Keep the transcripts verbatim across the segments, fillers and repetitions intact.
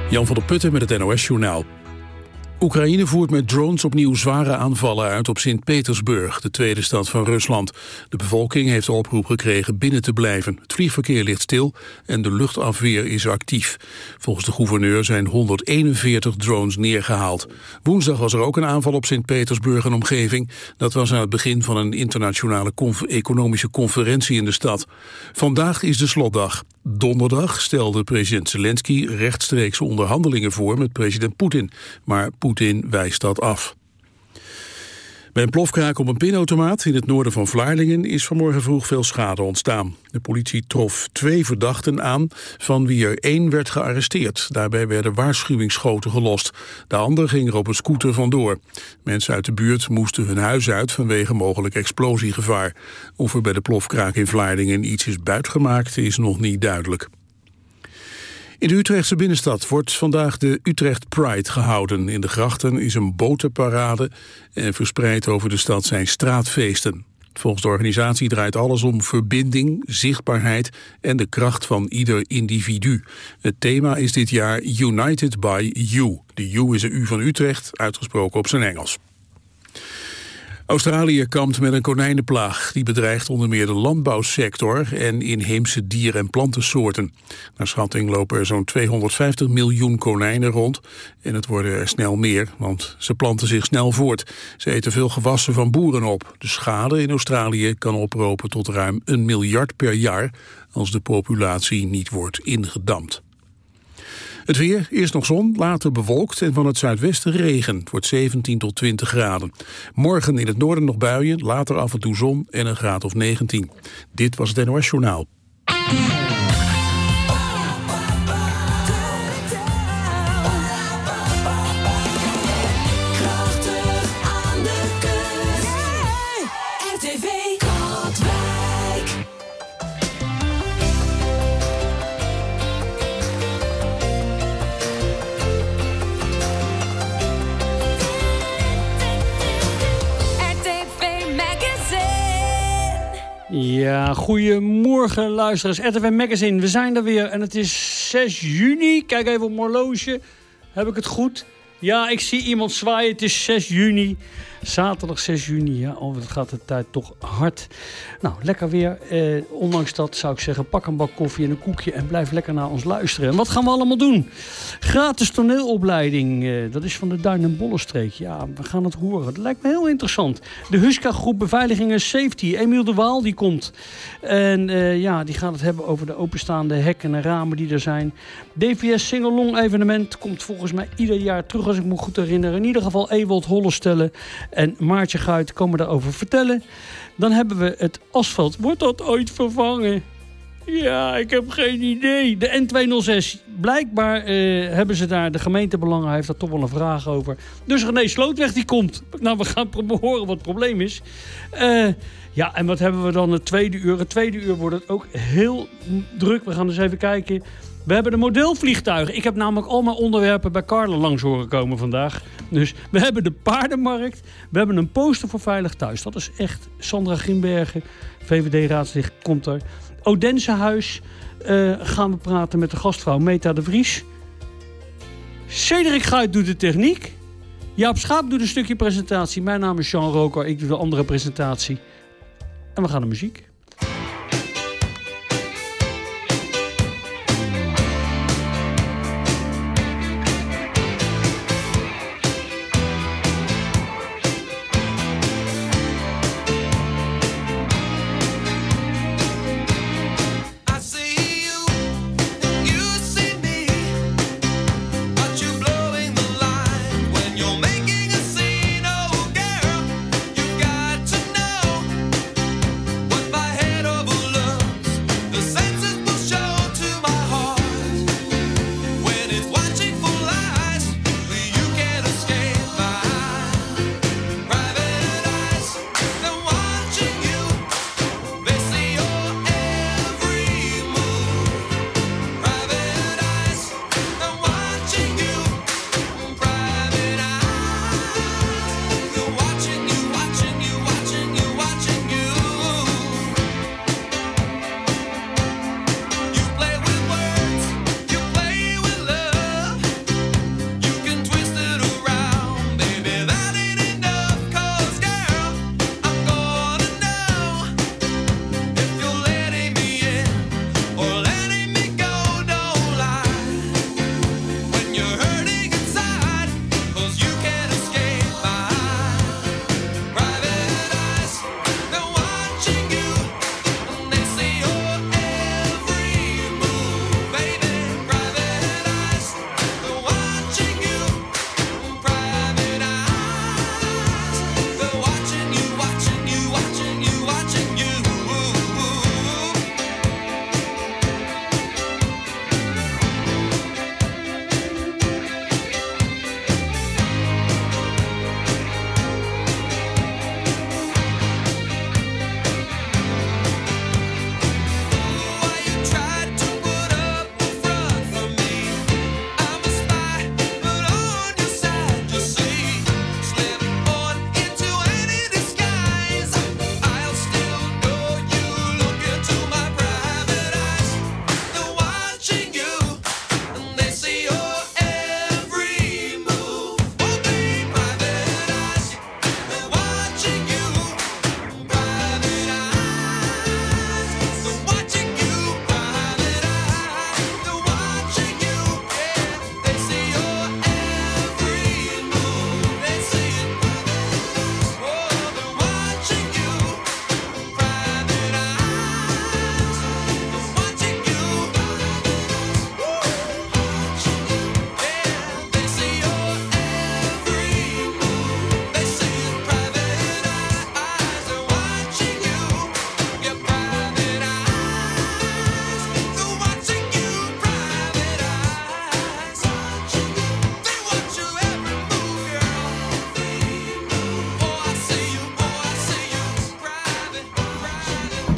Jan van der Putten met het N O S-journaal. Oekraïne voert met drones opnieuw zware aanvallen uit op Sint-Petersburg, de tweede stad van Rusland. De bevolking heeft de oproep gekregen binnen te blijven. Het vliegverkeer ligt stil en de luchtafweer is actief. Volgens de gouverneur zijn honderdeenenveertig drones neergehaald. Woensdag was er ook een aanval op Sint-Petersburg en omgeving. Dat was aan het begin van een internationale conf- economische conferentie in de stad. Vandaag is de slotdag. Donderdag stelde president Zelensky rechtstreekse onderhandelingen voor met president Poetin. Maar Poetin wijst dat af. Bij een plofkraak op een pinautomaat in het noorden van Vlaardingen is vanmorgen vroeg veel schade ontstaan. De politie trof twee verdachten aan, van wie er één werd gearresteerd. Daarbij werden waarschuwingsschoten gelost. De ander ging er op een scooter vandoor. Mensen uit de buurt moesten hun huis uit vanwege mogelijk explosiegevaar. Of er bij de plofkraak in Vlaardingen iets is buitgemaakt is nog niet duidelijk. In de Utrechtse binnenstad wordt vandaag de Utrecht Pride gehouden. In de grachten is een botenparade en verspreid over de stad zijn straatfeesten. Volgens de organisatie draait alles om verbinding, zichtbaarheid en de kracht van ieder individu. Het thema is dit jaar United by You. De U is een U van Utrecht, uitgesproken op zijn Engels. Australië kampt met een konijnenplaag. Die bedreigt onder meer de landbouwsector en inheemse dier- en plantensoorten. Naar schatting lopen er zo'n tweehonderdvijftig miljoen konijnen rond. En het worden er snel meer, want ze planten zich snel voort. Ze eten veel gewassen van boeren op. De schade in Australië kan oplopen tot ruim een miljard per jaar als de populatie niet wordt ingedamd. Het weer, eerst nog zon, later bewolkt en van het zuidwesten regen. Het wordt zeventien tot twintig graden. Morgen in het noorden nog buien, later af en toe zon en een graad of negentien. Dit was het N O S-journaal. Ja, goedemorgen luisteraars. R T V Magazine, we zijn er weer en het is zes juni. Kijk even op mijn horloge. Heb ik het goed? Ja, ik zie iemand zwaaien. Het is zes juni. Zaterdag zes juni. Ja, oh, wat gaat de tijd toch hard. Nou, lekker weer. Eh, ondanks dat zou ik zeggen, pak een bak koffie en een koekje en blijf lekker naar ons luisteren. En wat gaan we allemaal doen? Gratis toneelopleiding. Eh, dat is van de Duin- en Bollenstreek. Ja, we gaan het horen. Dat lijkt me heel interessant. De Huska Groep Beveiliging en Safety. Emiel de Waal, die komt. En uh, ja, die gaat het hebben over de openstaande hekken en ramen die er zijn. D V S Singalong evenement komt volgens mij ieder jaar terug, als ik me goed herinner. In ieder geval Ewald Hollestelle en Maartje Guit komen daarover vertellen. Dan hebben we het asfalt. Wordt dat ooit vervangen? Ja, ik heb geen idee. De N tweehonderdzes. Blijkbaar uh, hebben ze daar, de gemeentebelangen heeft daar toch wel een vraag over. Dus René Slootweg die komt. Nou, we gaan horen wat het probleem is. Uh, ja, en wat hebben we dan het tweede uur? Het tweede uur wordt het ook heel druk. We gaan eens even kijken. We hebben de modelvliegtuigen. Ik heb namelijk al mijn onderwerpen bij Carla langs horen komen vandaag. Dus we hebben de paardenmarkt. We hebben een poster voor Veilig Thuis. Dat is echt Sandra Grimbergen, V V D-raadslid, komt er. Odensehuis uh, gaan we praten met de gastvrouw Meta de Vries. Cedric Guit doet de techniek. Jaap Schaap doet een stukje presentatie. Mijn naam is Jean Roker. Ik doe de andere presentatie. En we gaan naar muziek. By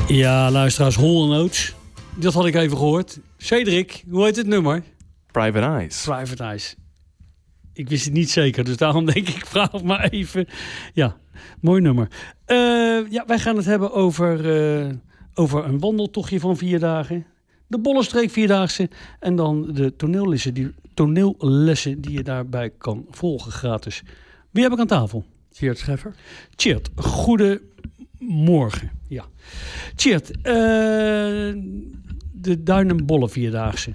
Ja, luisteraars, Hall and Oates. Dat had ik even gehoord. Cedric, hoe heet het nummer? Private Eyes. Private Eyes. Ik wist het niet zeker, dus daarom denk ik, ik vraag het maar even. Ja, mooi nummer. Uh, ja, wij gaan het hebben over, uh, over een wandeltochtje van vier dagen. De Bollenstreek Vierdaagse. En dan de toneellessen die, toneellessen die je daarbij kan volgen gratis. Wie heb ik aan tafel? Tjeerd Scheffer. Tjeerd, goedemorgen. Ja. Tjeerd, uh, de Duinenbollen Vierdaagse.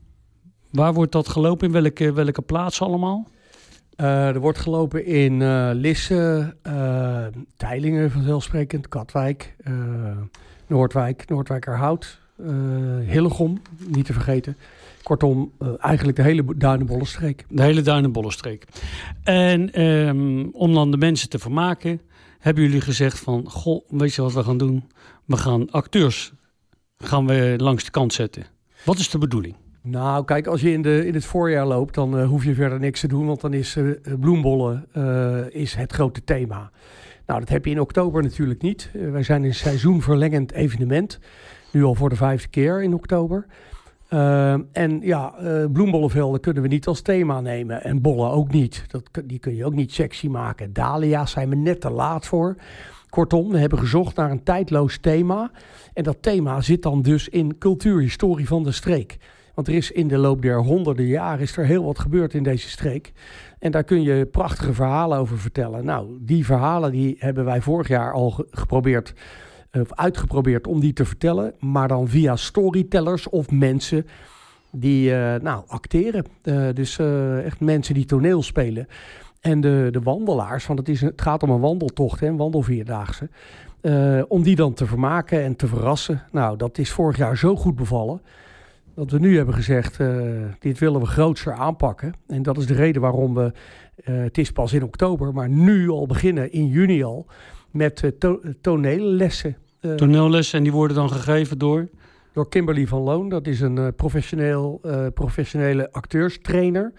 Waar wordt dat gelopen? In welke, welke plaats allemaal? Uh, er wordt gelopen in uh, Lisse, uh, Teylingen vanzelfsprekend, Katwijk, uh, Noordwijk, Noordwijkerhout, uh, Hillegom, niet te vergeten. Kortom, uh, eigenlijk de hele Duinenbollenstreek. De hele Duinenbollenstreek. En um, om dan de mensen te vermaken, hebben jullie gezegd van, goh, weet je wat we gaan doen? We gaan acteurs gaan we langs de kant zetten. Wat is de bedoeling? Nou, kijk, als je in, de, in het voorjaar loopt, dan uh, hoef je verder niks te doen, want dan is uh, bloembollen uh, is het grote thema. Nou, dat heb je in oktober natuurlijk niet. Uh, wij zijn een seizoenverlengend evenement, nu al voor de vijfde keer in oktober. Uh, en ja, uh, bloembollenvelden kunnen we niet als thema nemen en bollen ook niet. Dat, die kun je ook niet sexy maken. Dahlia's zijn we net te laat voor. Kortom, we hebben gezocht naar een tijdloos thema. En dat thema zit dan dus in cultuurhistorie van de streek. Want er is in de loop der honderden jaren is er heel wat gebeurd in deze streek. En daar kun je prachtige verhalen over vertellen. Nou, die verhalen die hebben wij vorig jaar al ge- geprobeerd, of uitgeprobeerd om die te vertellen. Maar dan via storytellers of mensen die uh, nou, acteren. Uh, dus uh, echt mensen die toneel spelen. En de, de wandelaars, want het, is, het gaat om een wandeltocht, hè, een wandelvierdaagse. Uh, om die dan te vermaken en te verrassen. Nou, dat is vorig jaar zo goed bevallen. Dat we nu hebben gezegd, uh, dit willen we grootser aanpakken. En dat is de reden waarom we, uh, het is pas in oktober, maar nu al beginnen in juni al met uh, to- toneellessen. Uh, Toneellessen en die worden dan gegeven door? Door Kimberly van Loon. Dat is een uh, professioneel, uh, professionele acteurstrainer.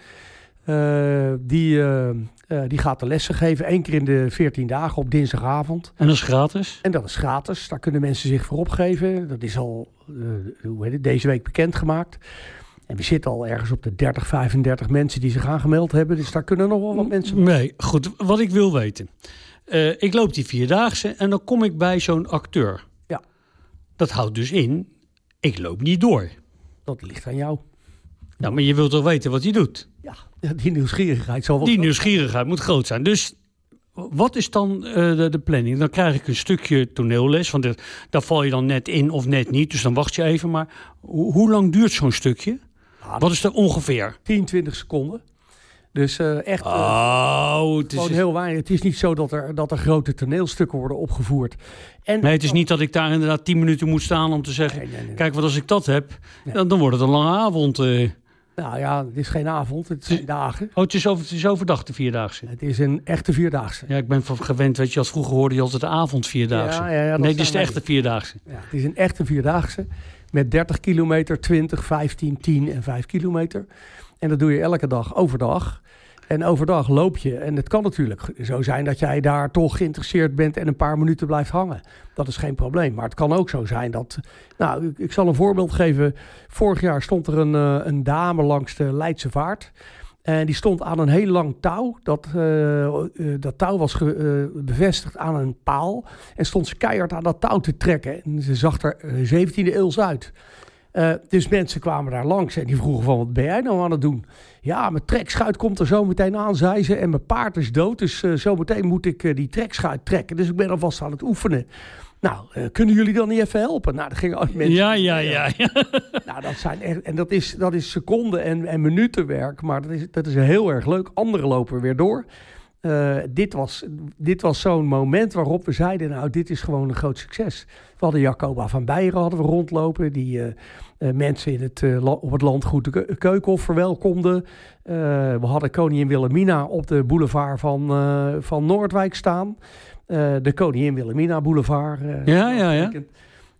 Uh, die, uh, uh, die gaat de lessen geven, één keer in de veertien dagen op dinsdagavond. En dat is gratis? En dat is gratis. Daar kunnen mensen zich voor opgeven. Dat is al uh, hoe heet het, deze week bekendgemaakt. En we zitten al ergens op de dertig, vijfendertig mensen die zich aangemeld hebben. Dus daar kunnen nog wel wat mensen... Nee, goed. Wat ik wil weten. Uh, ik loop die Vierdaagse en dan kom ik bij zo'n acteur. Ja. Dat houdt dus in, ik loop niet door. Dat ligt aan jou. Nou, maar je wilt toch weten wat hij doet? Ja, die nieuwsgierigheid zal wel... Die nieuwsgierigheid moet groot zijn. Dus wat is dan uh, de, de planning? Dan krijg ik een stukje toneelles. Want er, daar val je dan net in of net niet. Dus dan wacht je even. Maar ho- hoe lang duurt zo'n stukje? Ja, wat is er ongeveer? tien, twintig seconden. Dus uh, echt uh, oh, het is gewoon heel weinig. Het is niet zo dat er, dat er grote toneelstukken worden opgevoerd. En nee, het is niet dat ik daar inderdaad tien minuten moet staan om te zeggen... Nee, nee, nee. Kijk, wat als ik dat heb, Nee. dan, dan wordt het een lange avond. Uh. Nou ja, het is geen avond, het zijn dagen. Oh, het is, over, het is overdag de Vierdaagse. Het is een echte Vierdaagse. Ja, ik ben van gewend, weet je, als vroeger hoorde je altijd de avond Vierdaagse. Ja, ja, ja, dat nee, dit is de zijn echte wij. Vierdaagse. Ja, het is een echte Vierdaagse met dertig kilometer, twintig, vijftien, tien en vijf kilometer. En dat doe je elke dag overdag. En overdag loop je. En het kan natuurlijk zo zijn dat jij daar toch geïnteresseerd bent en een paar minuten blijft hangen. Dat is geen probleem. Maar het kan ook zo zijn dat... Nou, ik, ik zal een voorbeeld geven. Vorig jaar stond er een, uh, een dame langs de Leidse Vaart. En die stond aan een heel lang touw. Dat, uh, uh, dat touw was ge, uh, bevestigd aan een paal. En stond ze keihard aan dat touw te trekken. En ze zag er uh, zeventiende eeuws uit. Uh, dus mensen kwamen daar langs en die vroegen van, wat ben jij nou aan het doen? Ja, mijn trekschuit komt er zo meteen aan, zei ze. En mijn paard is dood, dus uh, zo meteen moet ik uh, die trekschuit trekken. Dus ik ben alvast aan het oefenen. Nou, uh, kunnen jullie dan niet even helpen? Nou, dat gingen ook mensen... Ja, ja, ja. ja. Nou, dat zijn echt... En dat is, dat is seconden en, en minutenwerk, maar dat is, dat is heel erg leuk. Anderen lopen weer door. Uh, dit was, dit was zo'n moment waarop we zeiden, nou, dit is gewoon een groot succes. We hadden Jacoba van Beieren hadden we rondlopen, die uh, uh, mensen in het, uh, la- op het landgoed de Ke- Keukenhof verwelkomde. Uh, we hadden koningin Wilhelmina op de boulevard van, uh, van Noordwijk staan. Uh, de koningin Wilhelmina boulevard. Uh, Ja, ja, ja. Uh,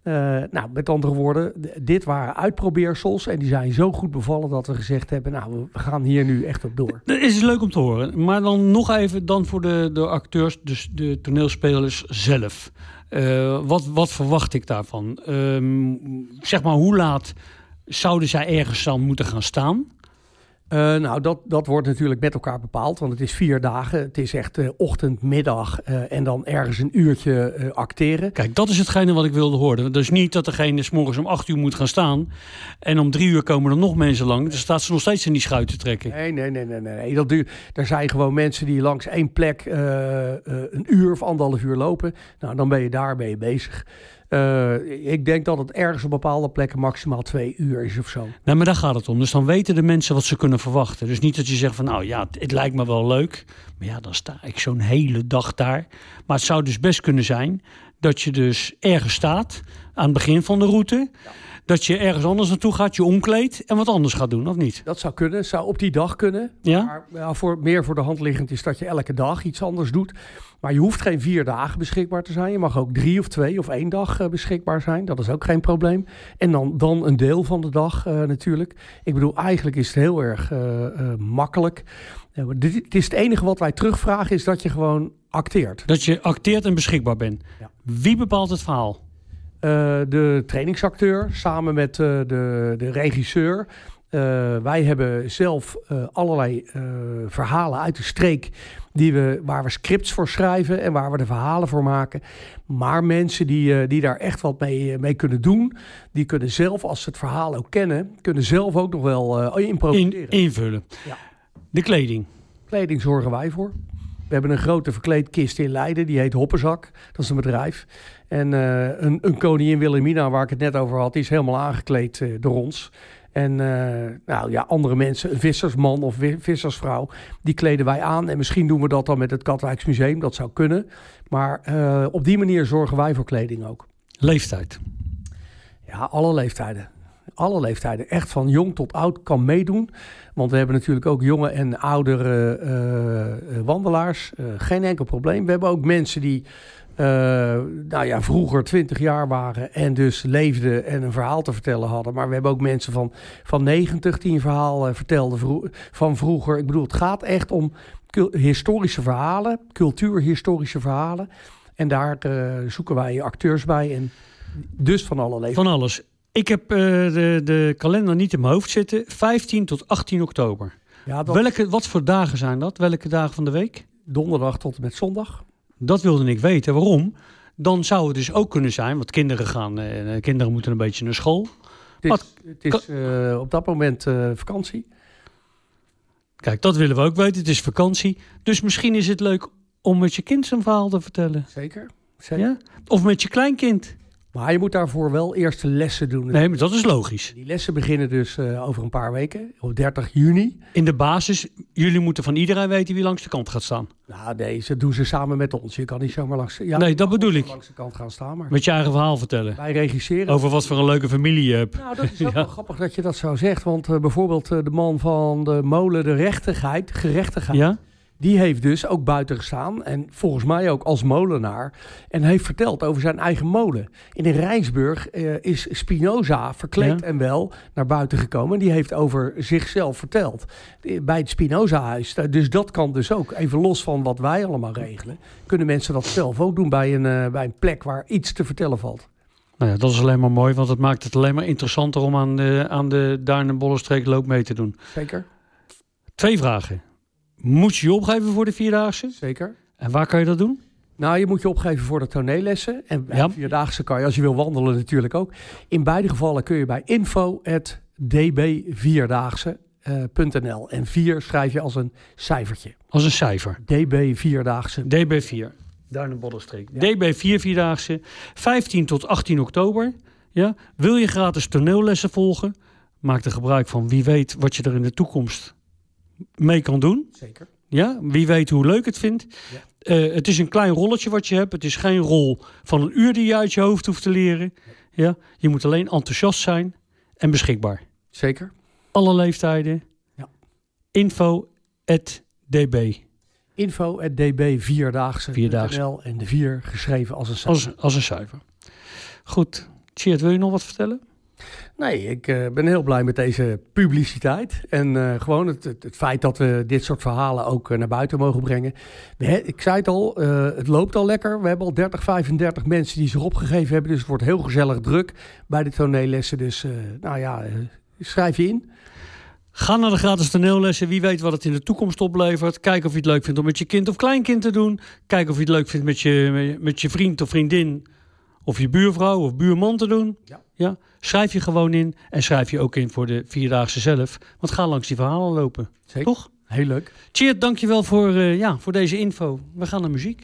Uh, nou, met andere woorden, d- dit waren uitprobeersels en die zijn zo goed bevallen dat we gezegd hebben, nou, we gaan hier nu echt op door. Dat is leuk om te horen. Maar dan nog even dan voor de, de acteurs, dus de toneelspelers zelf. Uh, wat, wat verwacht ik daarvan? Um, zeg maar, hoe laat zouden zij ergens dan moeten gaan staan? Uh, nou, dat, dat wordt natuurlijk met elkaar bepaald, want het is vier dagen. Het is echt uh, ochtend, middag uh, en dan ergens een uurtje uh, acteren. Kijk, dat is hetgene wat ik wilde horen. Dus niet dat degene 's morgens om acht uur moet gaan staan en om drie uur komen er nog mensen lang. Dan staat ze nog steeds in die schuit te trekken. Nee, nee, nee, nee. nee. Dat duurt, er zijn gewoon mensen die langs één plek uh, uh, een uur of anderhalf uur lopen. Nou, dan ben je daar, ben je bezig. Uh, ik denk dat het ergens op bepaalde plekken maximaal twee uur is of zo. Nee, maar daar gaat het om. Dus dan weten de mensen wat ze kunnen verwachten. Dus niet dat je zegt van nou ja, het, het lijkt me wel leuk. Maar ja, dan sta ik zo'n hele dag daar. Maar het zou dus best kunnen zijn dat je dus ergens staat aan het begin van de route. Ja. Dat je ergens anders naartoe gaat, je omkleedt en wat anders gaat doen, of niet? Dat zou kunnen, zou op die dag kunnen. Ja? Maar ja, voor, meer voor de hand liggend is dat je elke dag iets anders doet. Maar je hoeft geen vier dagen beschikbaar te zijn. Je mag ook drie of twee of één dag uh, beschikbaar zijn. Dat is ook geen probleem. En dan, dan een deel van de dag uh, natuurlijk. Ik bedoel, eigenlijk is het heel erg uh, uh, makkelijk. Uh, dit, het is het enige wat wij terugvragen is dat je gewoon acteert. Dat je acteert en beschikbaar bent. Ja. Wie bepaalt het verhaal? Uh, de trainingsacteur samen met uh, de, de regisseur. Uh, wij hebben zelf uh, allerlei uh, verhalen uit de streek die we, waar we scripts voor schrijven en waar we de verhalen voor maken. Maar mensen die, uh, die daar echt wat mee, mee kunnen doen, die kunnen zelf, als ze het verhaal ook kennen, kunnen zelf ook nog wel uh, improviseren. In, invullen. Ja. De kleding. Kleding zorgen wij voor. We hebben een grote verkleedkist in Leiden, die heet Hoppenzak. Dat is een bedrijf. En uh, een, een koningin Wilhelmina, waar ik het net over had, die is helemaal aangekleed uh, door ons. En uh, nou ja, andere mensen, een vissersman of vissersvrouw, die kleden wij aan. En misschien doen we dat dan met het Katwijksmuseum, dat zou kunnen. Maar uh, op die manier zorgen wij voor kleding ook. Leeftijd. Ja, alle leeftijden. Alle leeftijden. Echt van jong tot oud kan meedoen. Want we hebben natuurlijk ook jonge en oudere uh, uh, wandelaars. Uh, geen enkel probleem. We hebben ook mensen die uh, nou ja, vroeger twintig jaar waren en dus leefden en een verhaal te vertellen hadden. Maar we hebben ook mensen van, van negentig die een verhaal uh, vertelden vro- van vroeger. Ik bedoel, het gaat echt om cul- historische verhalen, cultuurhistorische verhalen. En daar uh, zoeken wij acteurs bij en dus van alle leeftijden. Van alles. Ik heb uh, de, de kalender niet in mijn hoofd zitten. vijftien tot achttien oktober. Ja, dat... Welke, wat voor dagen zijn dat? Welke dagen van de week? Donderdag tot en met zondag. Dat wilde ik weten. Waarom? Dan zou het dus ook kunnen zijn, want kinderen gaan, uh, kinderen moeten een beetje naar school. Het is, het is uh, op dat moment uh, vakantie. Kijk, dat willen we ook weten. Het is vakantie. Dus misschien is het leuk om met je kind zijn verhaal te vertellen. Zeker. Zeker. Ja? Of met je kleinkind. Maar je moet daarvoor wel eerst de lessen doen. Nee, maar dat is logisch. Die lessen beginnen dus uh, over een paar weken, op dertig juni. In de basis, jullie moeten van iedereen weten wie langs de kant gaat staan. Nou, nee, dat doen ze samen met ons. Je kan niet zomaar langs, ja, nee, dat bedoel ik. langs de kant gaan staan. Maar met je eigen verhaal vertellen. Wij regisseren. Over wat voor een leuke familie je hebt. Nou, dat is ook ja. wel grappig dat je dat zo zegt. Want uh, bijvoorbeeld uh, de man van de molen De Rechtigheid, Gerechtigheid. Ja? Die heeft dus ook buiten gestaan en volgens mij ook als molenaar en heeft verteld over zijn eigen molen. In Rijnsburg uh, is Spinoza verkleed ja. en wel naar buiten gekomen. En die heeft over zichzelf verteld bij het Spinoza-huis. Dus dat kan dus ook, even los van wat wij allemaal regelen, kunnen mensen dat zelf ook doen bij een, uh, bij een plek waar iets te vertellen valt. Nou ja, dat is alleen maar mooi, want het maakt het alleen maar interessanter om aan de, aan de Duin- en Bollenstreekloop mee te doen. Zeker. Twee vragen. Moet je je opgeven voor de Vierdaagse? Zeker. En waar kan je dat doen? Nou, je moet je opgeven voor de toneellessen. En bij ja. de Vierdaagse kan je, als je wil wandelen natuurlijk ook. In beide gevallen kun je bij info at d b vierdaagse punt n l. En vier schrijf je als een cijfertje. Als een cijfer. D B Vierdaagse. D B vier. Duin- en Bollenstreek. Ja. D B vier Vierdaagse. vijftien tot achttien oktober. Ja. Wil je gratis toneellessen volgen? Maak er gebruik van. Wie weet wat je er in de toekomst mee kan doen. Zeker. Ja, wie weet hoe leuk het vindt. Ja. Uh, het is een klein rolletje wat je hebt. Het is geen rol van een uur die je uit je hoofd hoeft te leren. Ja. Ja, je moet alleen enthousiast zijn en beschikbaar. Zeker. Alle leeftijden. Ja. Info at d b. Info at d b vierdaagse punt n l. En de vier geschreven als een cijfer. Als, als een cijfer. Goed. Tjeerd, wil je nog wat vertellen? Nee, ik uh, ben heel blij met deze publiciteit. En uh, gewoon het, het, het feit dat we dit soort verhalen ook uh, naar buiten mogen brengen. We, ik zei het al, uh, het loopt al lekker. We hebben al dertig, vijfendertig mensen die zich opgegeven hebben. Dus het wordt heel gezellig druk bij de toneellessen. Dus uh, nou ja, uh, schrijf je in. Ga naar de gratis toneellessen. Wie weet wat het in de toekomst oplevert. Kijk of je het leuk vindt om met je kind of kleinkind te doen. Kijk of je het leuk vindt met je, met je vriend of vriendin. Of je buurvrouw of buurman te doen. Ja. Ja. Schrijf je gewoon in. En schrijf je ook in voor de Vierdaagse zelf. Want ga langs die verhalen lopen. Zeker. Toch? Heel leuk. Tjeerd, dankjewel voor, uh, ja, voor deze info. We gaan naar muziek.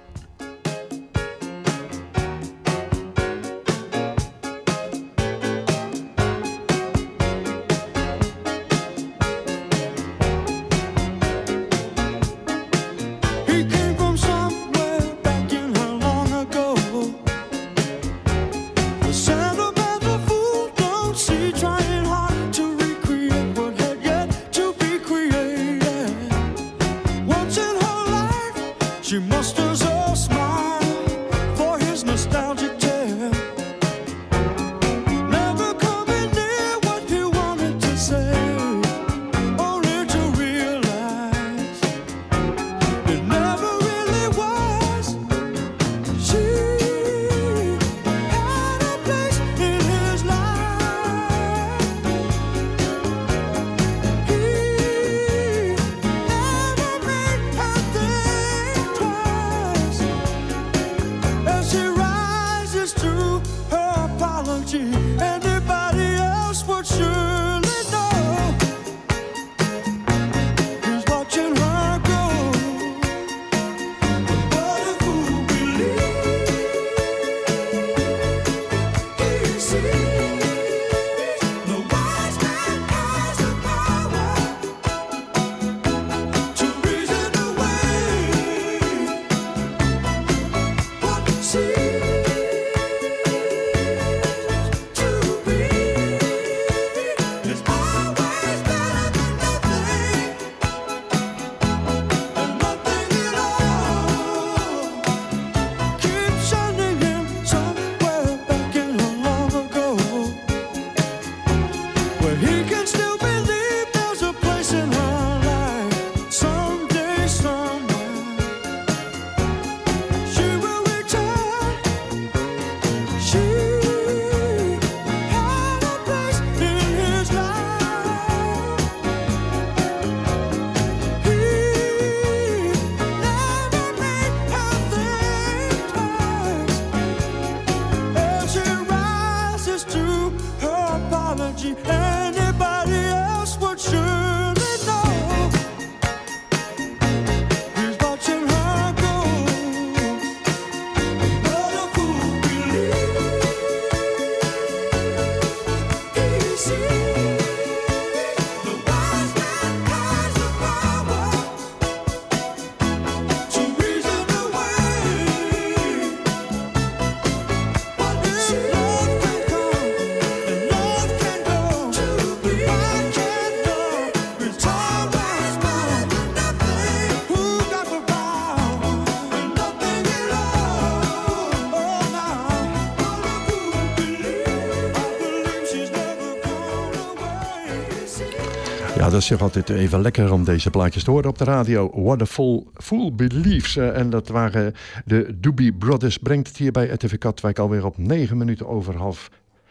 Ja, dat is toch altijd even lekker om deze plaatjes te horen op de radio. What a Fool, Fool Believes. Uh, en dat waren de Doobie Brothers. Brengt het hier bij R T V Katwijk alweer op negen minuten over half...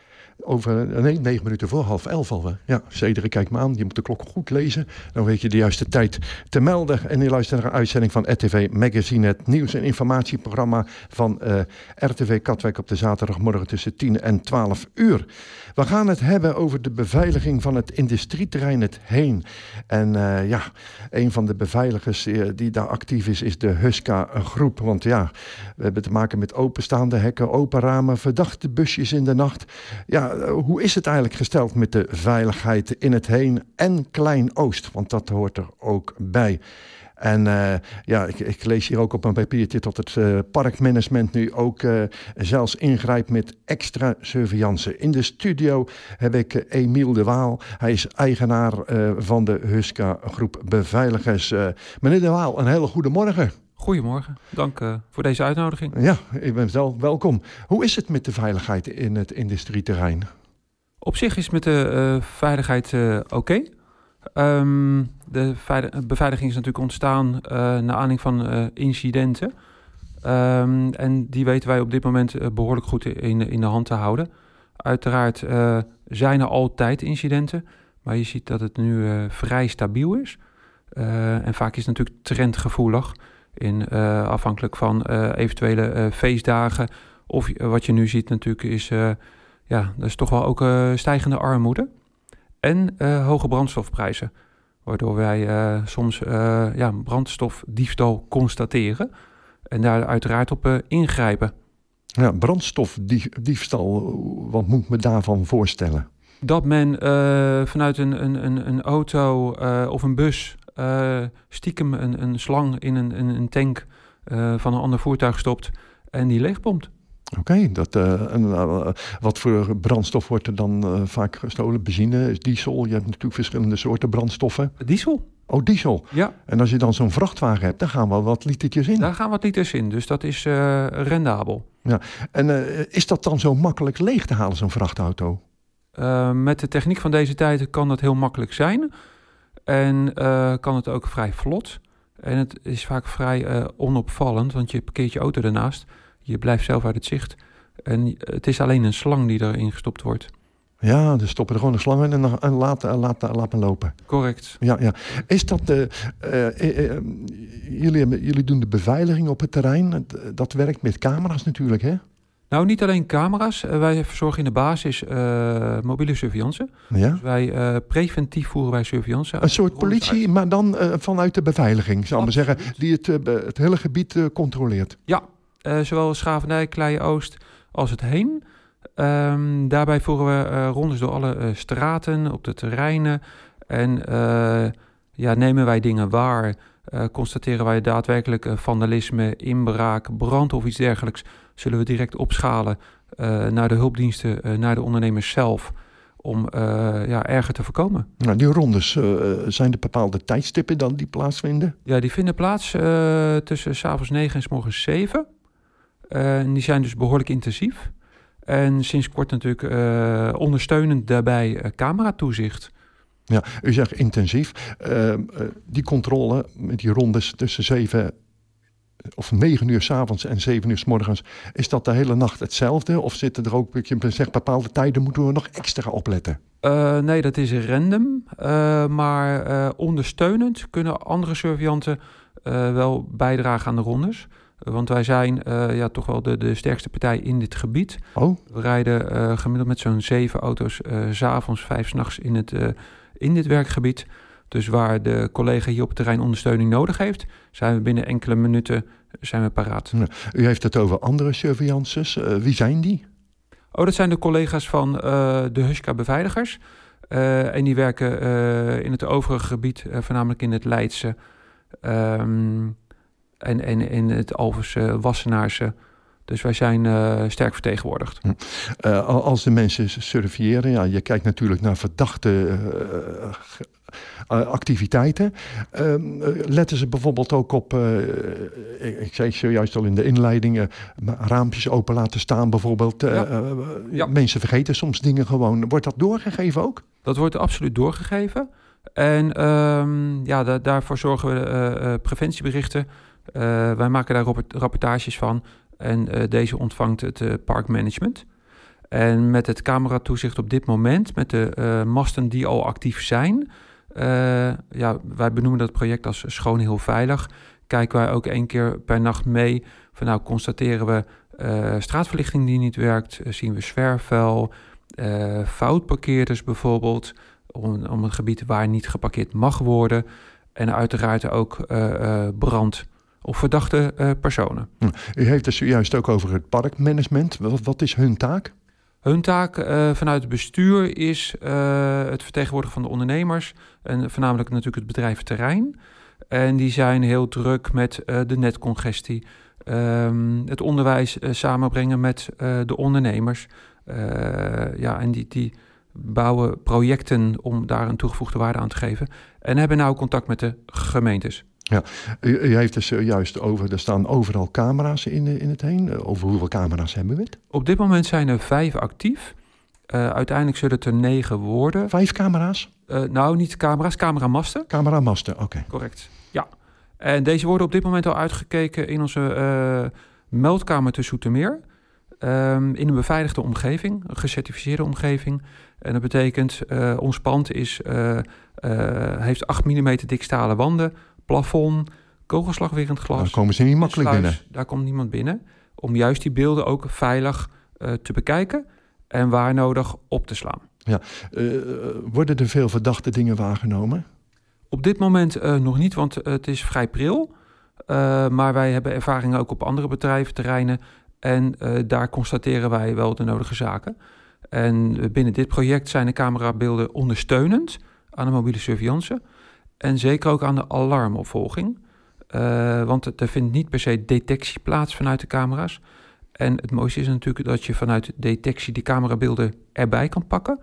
Over, nee, negen minuten voor half elf alweer. Ja, Cedric, kijk me aan. Je moet de klok goed lezen. Dan weet je de juiste tijd te melden. En je luistert naar een uitzending van R T V Magazine. Het nieuws- en informatieprogramma van uh, R T V Katwijk op de zaterdagmorgen tussen tien en twaalf uur. We gaan het hebben over de beveiliging van het industrieterrein Het Heen. En uh, ja, een van de beveiligers uh, die daar actief is, is de Huska groep. Want ja, we hebben te maken met openstaande hekken, open ramen, verdachte busjes in de nacht. Ja, uh, hoe is het eigenlijk gesteld met de veiligheid in Het Heen en Klein-Oost? Want dat hoort er ook bij. En uh, ja, ik, ik lees hier ook op een papiertje dat het uh, parkmanagement nu ook uh, zelfs ingrijpt met extra surveillance. In de studio heb ik uh, Emiel de Waal. Hij is eigenaar uh, van de Huska groep beveiligers. Uh, meneer de Waal, een hele goede morgen. Goedemorgen, dank uh, voor deze uitnodiging. Ja, ik ben wel welkom. Hoe is het met de veiligheid in het industrieterrein? Op zich is het met de uh, veiligheid uh, oké. Okay. Um, de veilig- beveiliging is natuurlijk ontstaan uh, naar aanleiding van uh, incidenten. Um, en die weten wij op dit moment uh, behoorlijk goed in, in de hand te houden. Uiteraard uh, zijn er altijd incidenten, maar je ziet dat het nu uh, vrij stabiel is. Uh, en vaak is het natuurlijk trendgevoelig, in, uh, afhankelijk van uh, eventuele uh, feestdagen. Of uh, wat je nu ziet natuurlijk is, uh, ja, dat is toch wel ook uh, stijgende armoede. En uh, hoge brandstofprijzen, waardoor wij uh, soms uh, ja, brandstofdiefstal constateren en daar uiteraard op uh, ingrijpen. Ja, brandstofdiefstal, wat moet ik me daarvan voorstellen? Dat men uh, vanuit een, een, een auto uh, of een bus uh, stiekem een, een slang in een, een, een tank uh, van een ander voertuig stopt en die leegpompt. Oké, okay, dat uh, uh, wat voor brandstof wordt er dan uh, vaak gestolen? Benzine, diesel, je hebt natuurlijk verschillende soorten brandstoffen. Diesel. Oh, diesel. Ja. En als je dan zo'n vrachtwagen hebt, dan gaan wel wat litertjes in. Daar gaan wat liters in, dus dat is uh, rendabel. Ja. En uh, is dat dan zo makkelijk leeg te halen, zo'n vrachtauto? Uh, met de techniek van deze tijd kan dat heel makkelijk zijn. En uh, kan het ook vrij vlot. En het is vaak vrij uh, onopvallend, want je parkeert je auto ernaast. Je blijft zelf uit het zicht. En het is alleen een slang die erin gestopt wordt. Ja, dus stoppen er gewoon een slang in en, en laat, laat, laat me lopen. Correct. Ja, ja. Is dat de... Uh, uh, uh, jullie, jullie doen de beveiliging op het terrein. Dat werkt met camera's natuurlijk, hè? Nou, niet alleen camera's. Uh, wij verzorgen in de basis uh, mobiele surveillance. Ja? Dus wij uh, preventief voeren wij surveillance. Een soort politie, maar dan uh, vanuit de beveiliging, zou ik maar zeggen. Die het, uh, het hele gebied uh, controleert. Ja, uh, zowel Schavendijk, Kleije-Oost als het heen. Um, daarbij voeren we uh, rondes door alle uh, straten, op de terreinen. En uh, ja, nemen wij dingen waar. Uh, constateren wij daadwerkelijk uh, vandalisme, inbraak, brand of iets dergelijks. Zullen we direct opschalen uh, naar de hulpdiensten, uh, naar de ondernemers zelf. Om uh, ja, erger te voorkomen. Nou, die rondes, uh, zijn er bepaalde tijdstippen dan die plaatsvinden? Ja, die vinden plaats uh, tussen 's avonds negen en 's morgens zeven. Uh, en die zijn dus behoorlijk intensief. En sinds kort natuurlijk uh, ondersteunend daarbij uh, cameratoezicht. Ja, u zegt intensief. Uh, uh, die controle met die rondes tussen zeven of negen uur 's avonds en zeven uur 's morgens, is dat de hele nacht hetzelfde? Of zitten er ook, je zegt, bepaalde tijden moeten we nog extra opletten? Uh, nee, dat is random. Uh, maar uh, ondersteunend kunnen andere surveillanten uh, wel bijdragen aan de rondes. Want wij zijn uh, ja, toch wel de, de sterkste partij in dit gebied. Oh. We rijden uh, gemiddeld met zo'n zeven auto's uh, 's avonds, vijf 's nachts in, het, uh, in dit werkgebied. Dus waar de collega hier op het terrein ondersteuning nodig heeft, zijn we binnen enkele minuten zijn we paraat. Ja. U heeft het over andere surveillances. Uh, wie zijn die? Oh, dat zijn de collega's van uh, de Huska-beveiligers. Uh, en die werken uh, in het overige gebied, uh, voornamelijk in het Leidse um, en, en in het Alphense, Wassenaarse. Dus wij zijn uh, sterk vertegenwoordigd. Uh, als de mensen surveilleren, ja, je kijkt natuurlijk naar verdachte uh, uh, activiteiten. Uh, letten ze bijvoorbeeld ook op, uh, ik, ik zei zojuist al in de inleiding, uh, raampjes open laten staan bijvoorbeeld. Uh, ja. Uh, ja. Mensen vergeten soms dingen gewoon. Wordt dat doorgegeven ook? Dat wordt absoluut doorgegeven. En um, ja, da- daarvoor zorgen we uh, uh, preventieberichten. Uh, wij maken daar rapportages van. En uh, deze ontvangt het uh, parkmanagement. En met het cameratoezicht op dit moment, met de uh, masten die al actief zijn, uh, ja, wij benoemen dat project als Schoon Heel Veilig. Kijken wij ook één keer per nacht mee. Van nou, constateren we uh, straatverlichting die niet werkt, uh, zien we zwerfvuil, uh, foutparkeerders bijvoorbeeld, om, om een gebied waar niet geparkeerd mag worden. En uiteraard ook uh, uh, brand. Of verdachte uh, personen. U heeft het zojuist ook over het parkmanagement. Wat, wat is hun taak? Hun taak uh, vanuit het bestuur is uh, het vertegenwoordigen van de ondernemers. En voornamelijk natuurlijk het bedrijf terrein. En die zijn heel druk met uh, de netcongestie. Um, het onderwijs uh, samenbrengen met uh, de ondernemers. Uh, ja, en die, die bouwen projecten om daar een toegevoegde waarde aan te geven. En hebben nauw contact met de gemeentes. Ja, u, u heeft het zojuist over, er staan overal camera's in, in het heen. Over hoeveel camera's hebben we het? Op dit moment zijn er vijf actief. Uh, uiteindelijk zullen het er negen worden. Vijf camera's? Uh, nou, niet camera's, cameramasten. Cameramasten, oké. Okay. Correct, ja. En deze worden op dit moment al uitgekeken in onze uh, meldkamer te Zoetermeer. Um, in een beveiligde omgeving, een gecertificeerde omgeving. En dat betekent, uh, ons pand is, uh, uh, heeft acht millimeter dik stalen wanden, plafond, kogelslagwerend glas. Daar komen ze niet makkelijk sluis, binnen. Daar komt niemand binnen. Om juist die beelden ook veilig uh, te bekijken en waar nodig op te slaan. Ja, uh, worden er veel verdachte dingen waargenomen? Op dit moment uh, nog niet, want uh, het is vrij pril. Uh, maar wij hebben ervaringen ook op andere bedrijventerreinen. En uh, daar constateren wij wel de nodige zaken. En uh, binnen dit project zijn de camerabeelden ondersteunend aan de mobiele surveillance. En zeker ook aan de alarmopvolging. Uh, want er vindt niet per se detectie plaats vanuit de camera's. En het mooiste is natuurlijk dat je vanuit detectie die camerabeelden erbij kan pakken.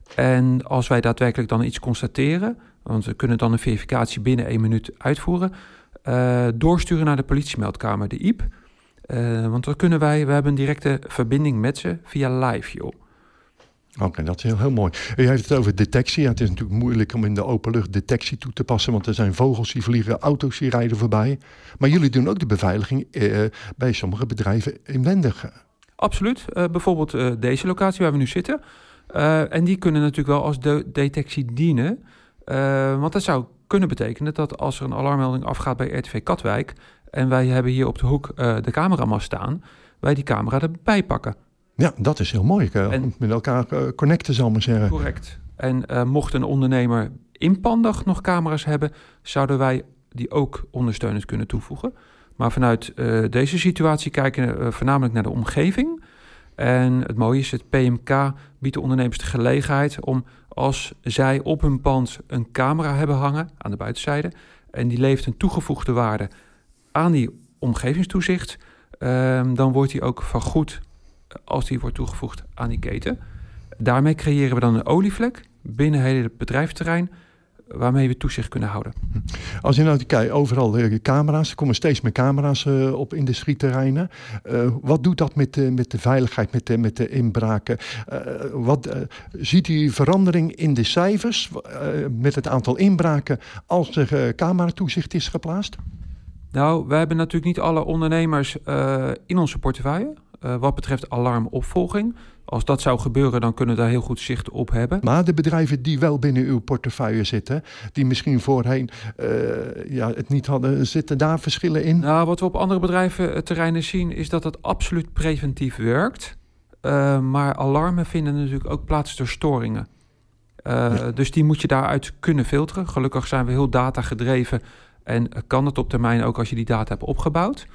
En als wij daadwerkelijk dan iets constateren, want we kunnen dan een verificatie binnen één minuut uitvoeren, uh, doorsturen naar de politiemeldkamer, de I P. Uh, want dan kunnen wij, we hebben een directe verbinding met ze via LiveView. Oké, okay, dat is heel, heel mooi. U heeft het over detectie. Ja, het is natuurlijk moeilijk om in de open lucht detectie toe te passen, want er zijn vogels die vliegen, auto's die rijden voorbij. Maar jullie doen ook de beveiliging uh, bij sommige bedrijven inwendig. Absoluut. Uh, bijvoorbeeld uh, deze locatie waar we nu zitten. Uh, en die kunnen natuurlijk wel als de detectie dienen. Uh, want dat zou kunnen betekenen dat als er een alarmmelding afgaat bij R T V Katwijk en wij hebben hier op de hoek uh, de cameramast staan, wij die camera erbij pakken. Ja, dat is heel mooi. Uh, en, met elkaar uh, connecten, zal ik maar zeggen. Correct. En uh, mocht een ondernemer inpandig nog camera's hebben, zouden wij die ook ondersteunend kunnen toevoegen. Maar vanuit uh, deze situatie kijken we uh, voornamelijk naar de omgeving. En het mooie is, het P M K biedt de ondernemers de gelegenheid om, als zij op hun pand een camera hebben hangen aan de buitenzijde en die levert een toegevoegde waarde aan die omgevingstoezicht, uh, dan wordt die ook vergoed als die wordt toegevoegd aan die keten. Daarmee creëren we dan een olievlek binnen het hele bedrijfsterrein waarmee we toezicht kunnen houden. Als je nou kijkt, overal de camera's, er komen steeds meer camera's uh, op industrieterreinen. Uh, wat doet dat met de, met de veiligheid, met de, met de inbraken? Uh, wat, uh, ziet u verandering in de cijfers uh, met het aantal inbraken als er uh, cameratoezicht is geplaatst? Nou, we hebben natuurlijk niet alle ondernemers uh, in onze portefeuille. Uh, wat betreft alarmopvolging. Als dat zou gebeuren, dan kunnen we daar heel goed zicht op hebben. Maar de bedrijven die wel binnen uw portefeuille zitten, die misschien voorheen uh, ja, het niet hadden, zitten daar verschillen in? Nou, wat we op andere bedrijventerreinen zien, is dat het absoluut preventief werkt. Uh, maar alarmen vinden natuurlijk ook plaats door storingen. Uh, ja. Dus die moet je daaruit kunnen filteren. Gelukkig zijn we heel datagedreven en kan het op termijn ook als je die data hebt opgebouwd.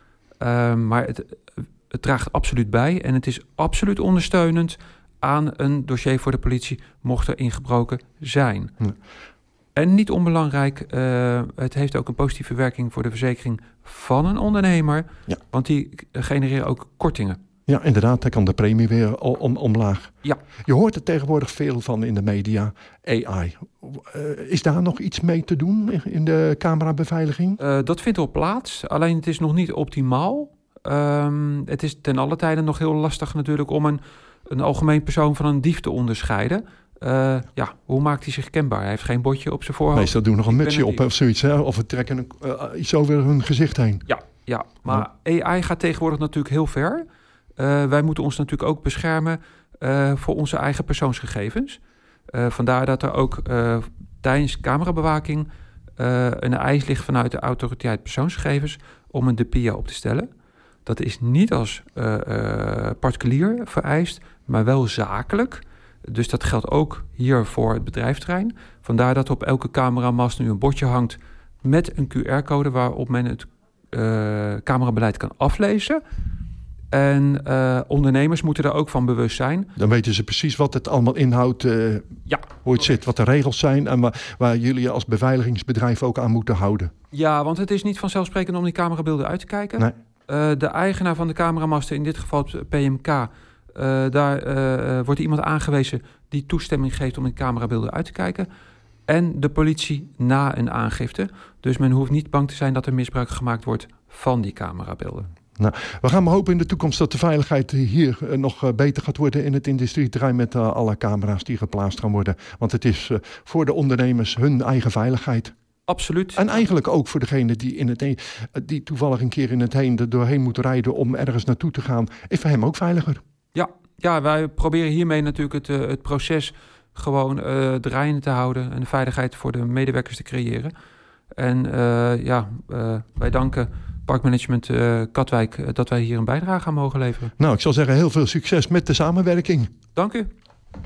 Uh, maar het... Het draagt absoluut bij en het is absoluut ondersteunend aan een dossier voor de politie, mocht er ingebroken zijn. Ja. En niet onbelangrijk, uh, het heeft ook een positieve werking voor de verzekering van een ondernemer, ja. Want die genereren ook kortingen. Ja, inderdaad, dan kan de premie weer om, omlaag. Ja. Je hoort er tegenwoordig veel van in de media, A I. Uh, is daar nog iets mee te doen in de camerabeveiliging? Uh, dat vindt wel plaats, alleen het is nog niet optimaal. Um, het is ten alle tijde nog heel lastig natuurlijk om een, een algemeen persoon van een dief te onderscheiden. Uh, ja, hoe maakt hij zich kenbaar? Hij heeft geen botje op zijn voorhoofd. Meestal doen nog een mutsje op of zoiets, hè? Of we trekken een, uh, iets over hun gezicht heen. Ja, ja. Maar ja. A I gaat tegenwoordig natuurlijk heel ver. Uh, wij moeten ons natuurlijk ook beschermen uh, voor onze eigen persoonsgegevens. Uh, vandaar dat er ook uh, tijdens camerabewaking uh, een eis ligt vanuit de autoriteit persoonsgegevens om een D P I A op te stellen. Dat is niet als uh, uh, particulier vereist, maar wel zakelijk. Dus dat geldt ook hier voor het bedrijfsterrein. Vandaar dat op elke cameramast nu een bordje hangt met een Q R-code waarop men het uh, camerabeleid kan aflezen. En uh, ondernemers moeten er ook van bewust zijn. Dan weten ze precies wat het allemaal inhoudt, uh, ja, hoe het zit, wat de regels zijn en waar, waar jullie als beveiligingsbedrijf ook aan moeten houden. Ja, want het is niet vanzelfsprekend om die camerabeelden uit te kijken. Nee. Uh, de eigenaar van de cameramasten, in dit geval het P M K, uh, daar uh, wordt iemand aangewezen die toestemming geeft om die camerabeelden uit te kijken. en de politie na een aangifte. Dus men hoeft niet bang te zijn dat er misbruik gemaakt wordt van die camerabeelden. Nou, we gaan maar hopen in de toekomst dat de veiligheid hier uh, nog uh, beter gaat worden in het industrieterrein met uh, alle camera's die geplaatst gaan worden. Want het is uh, voor de ondernemers hun eigen veiligheid. Absoluut. En eigenlijk ook voor degene die, in het een, die toevallig een keer in het heen er doorheen moet rijden om ergens naartoe te gaan, is voor hem ook veiliger. Ja, ja wij proberen hiermee natuurlijk het, uh, het proces gewoon uh, draaiende te houden en de veiligheid voor de medewerkers te creëren. En uh, ja, uh, wij danken Parkmanagement uh, Katwijk uh, dat wij hier een bijdrage aan mogen leveren. Nou, ik zal zeggen heel veel succes met de samenwerking. Dank u.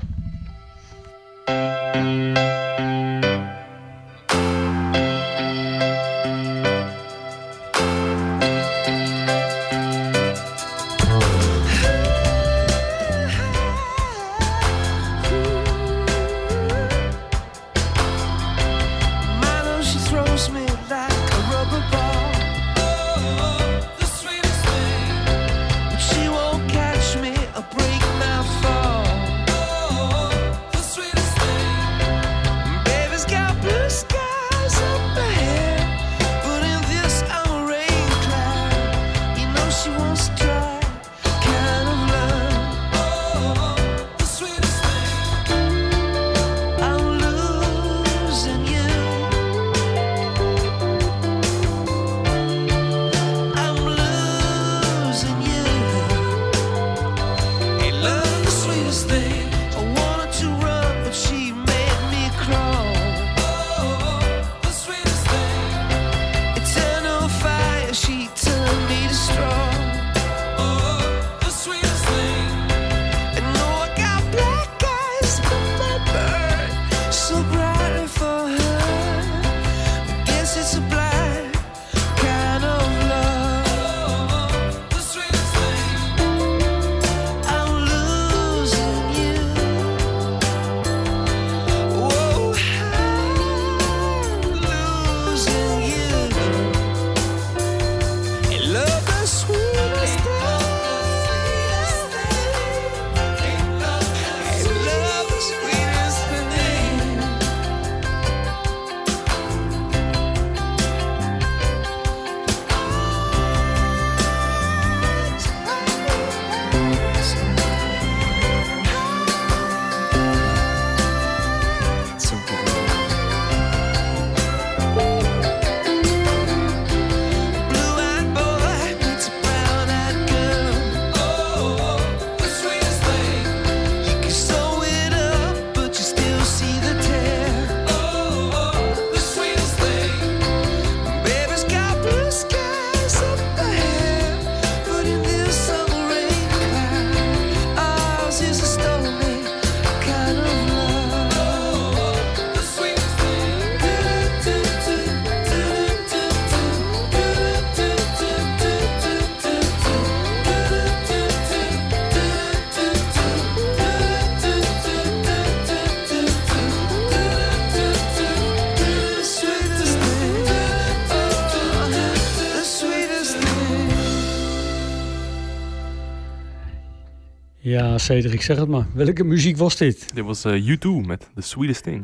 Ja, Cedric, zeg het maar. Welke muziek was dit? Dit was uh, U twee met The Sweetest Thing.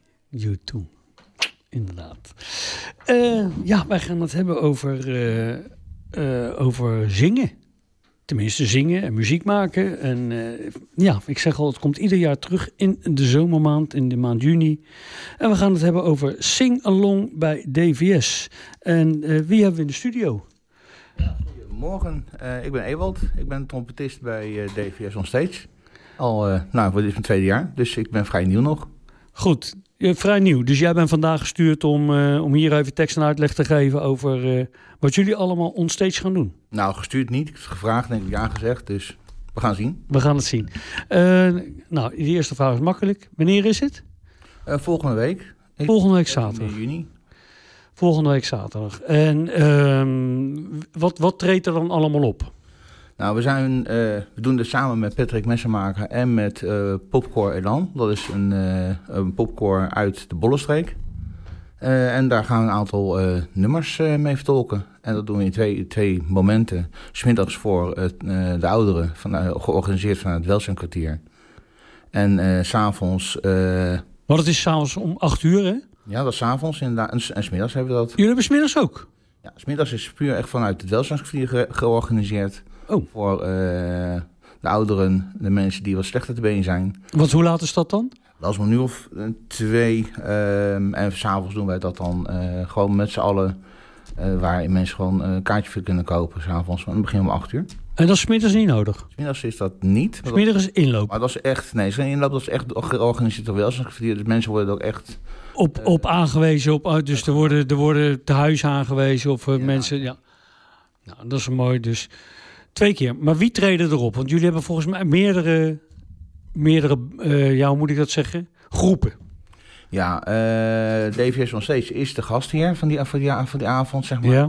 U twee, inderdaad. Uh, ja, wij gaan het hebben over, uh, uh, over zingen. Tenminste, zingen en muziek maken. En uh, ja, ik zeg al, het komt ieder jaar terug in de zomermaand, in de maand juni. En we gaan het hebben over Sing Along bij D V S. En uh, wie hebben we in de studio? Goedemorgen, uh, ik ben Ewald. Ik ben trompetist bij uh, D V S On Stage. Al, uh, nou, dit is mijn tweede jaar, dus ik ben vrij nieuw nog. Goed, uh, vrij nieuw. Dus jij bent vandaag gestuurd om, uh, om hier even tekst en uitleg te geven over uh, wat jullie allemaal on stage gaan doen. Nou, gestuurd niet. Ik heb het gevraagd en ik heb ja gezegd, dus we gaan zien. We gaan het zien. Uh, nou, de eerste vraag is makkelijk. Wanneer is het? Uh, volgende week. Volgende week zaterdag. In juni. Volgende week zaterdag. En uh, wat, wat treedt er dan allemaal op? Nou, we, zijn, uh, we doen dit samen met Patrick Messenmaker en met uh, Popkoor Elan. Dat is een, uh, een popkoor uit de Bollenstreek. Uh, en daar gaan we een aantal uh, nummers uh, mee vertolken. En dat doen we in twee, twee momenten. 's Middags voor uh, de ouderen, van, uh, georganiseerd vanuit het Welzijnkwartier. En uh, 's avonds uh, Want het is s'avonds om acht uur, hè? Ja, dat is 's avonds inderdaad. En, en 's middags hebben we dat. Jullie hebben 's middags ook? Ja, 's middags is puur echt vanuit het welzijnskwartier ge- georganiseerd. Oh. Voor uh, de ouderen, de mensen die wat slechter te been zijn. Want hoe laat is dat dan? Dat is om nu of uh, twee. Um, en s'avonds doen wij dat dan uh, gewoon met z'n allen. Uh, waar mensen gewoon een kaartje voor kunnen kopen s'avonds. Want het begint om acht uur. En dat is 's middags niet nodig? 's middags is dat niet. 's middags is inloop? Maar dat is echt, nee, zijn inloop dat is echt georganiseerd door welzijnskwartier. Dus mensen worden ook echt... Op, op aangewezen, op, dus er worden, er worden te huis aangewezen of uh, Ja. mensen... Ja. Nou, dat is mooi. Dus twee keer. Maar wie treden erop? Want jullie hebben volgens mij meerdere, meerdere uh, ja, hoe moet ik dat zeggen? Groepen. Ja, uh, D V S nog steeds is de gastheer van die, van die, van die avond, zeg maar. Ja.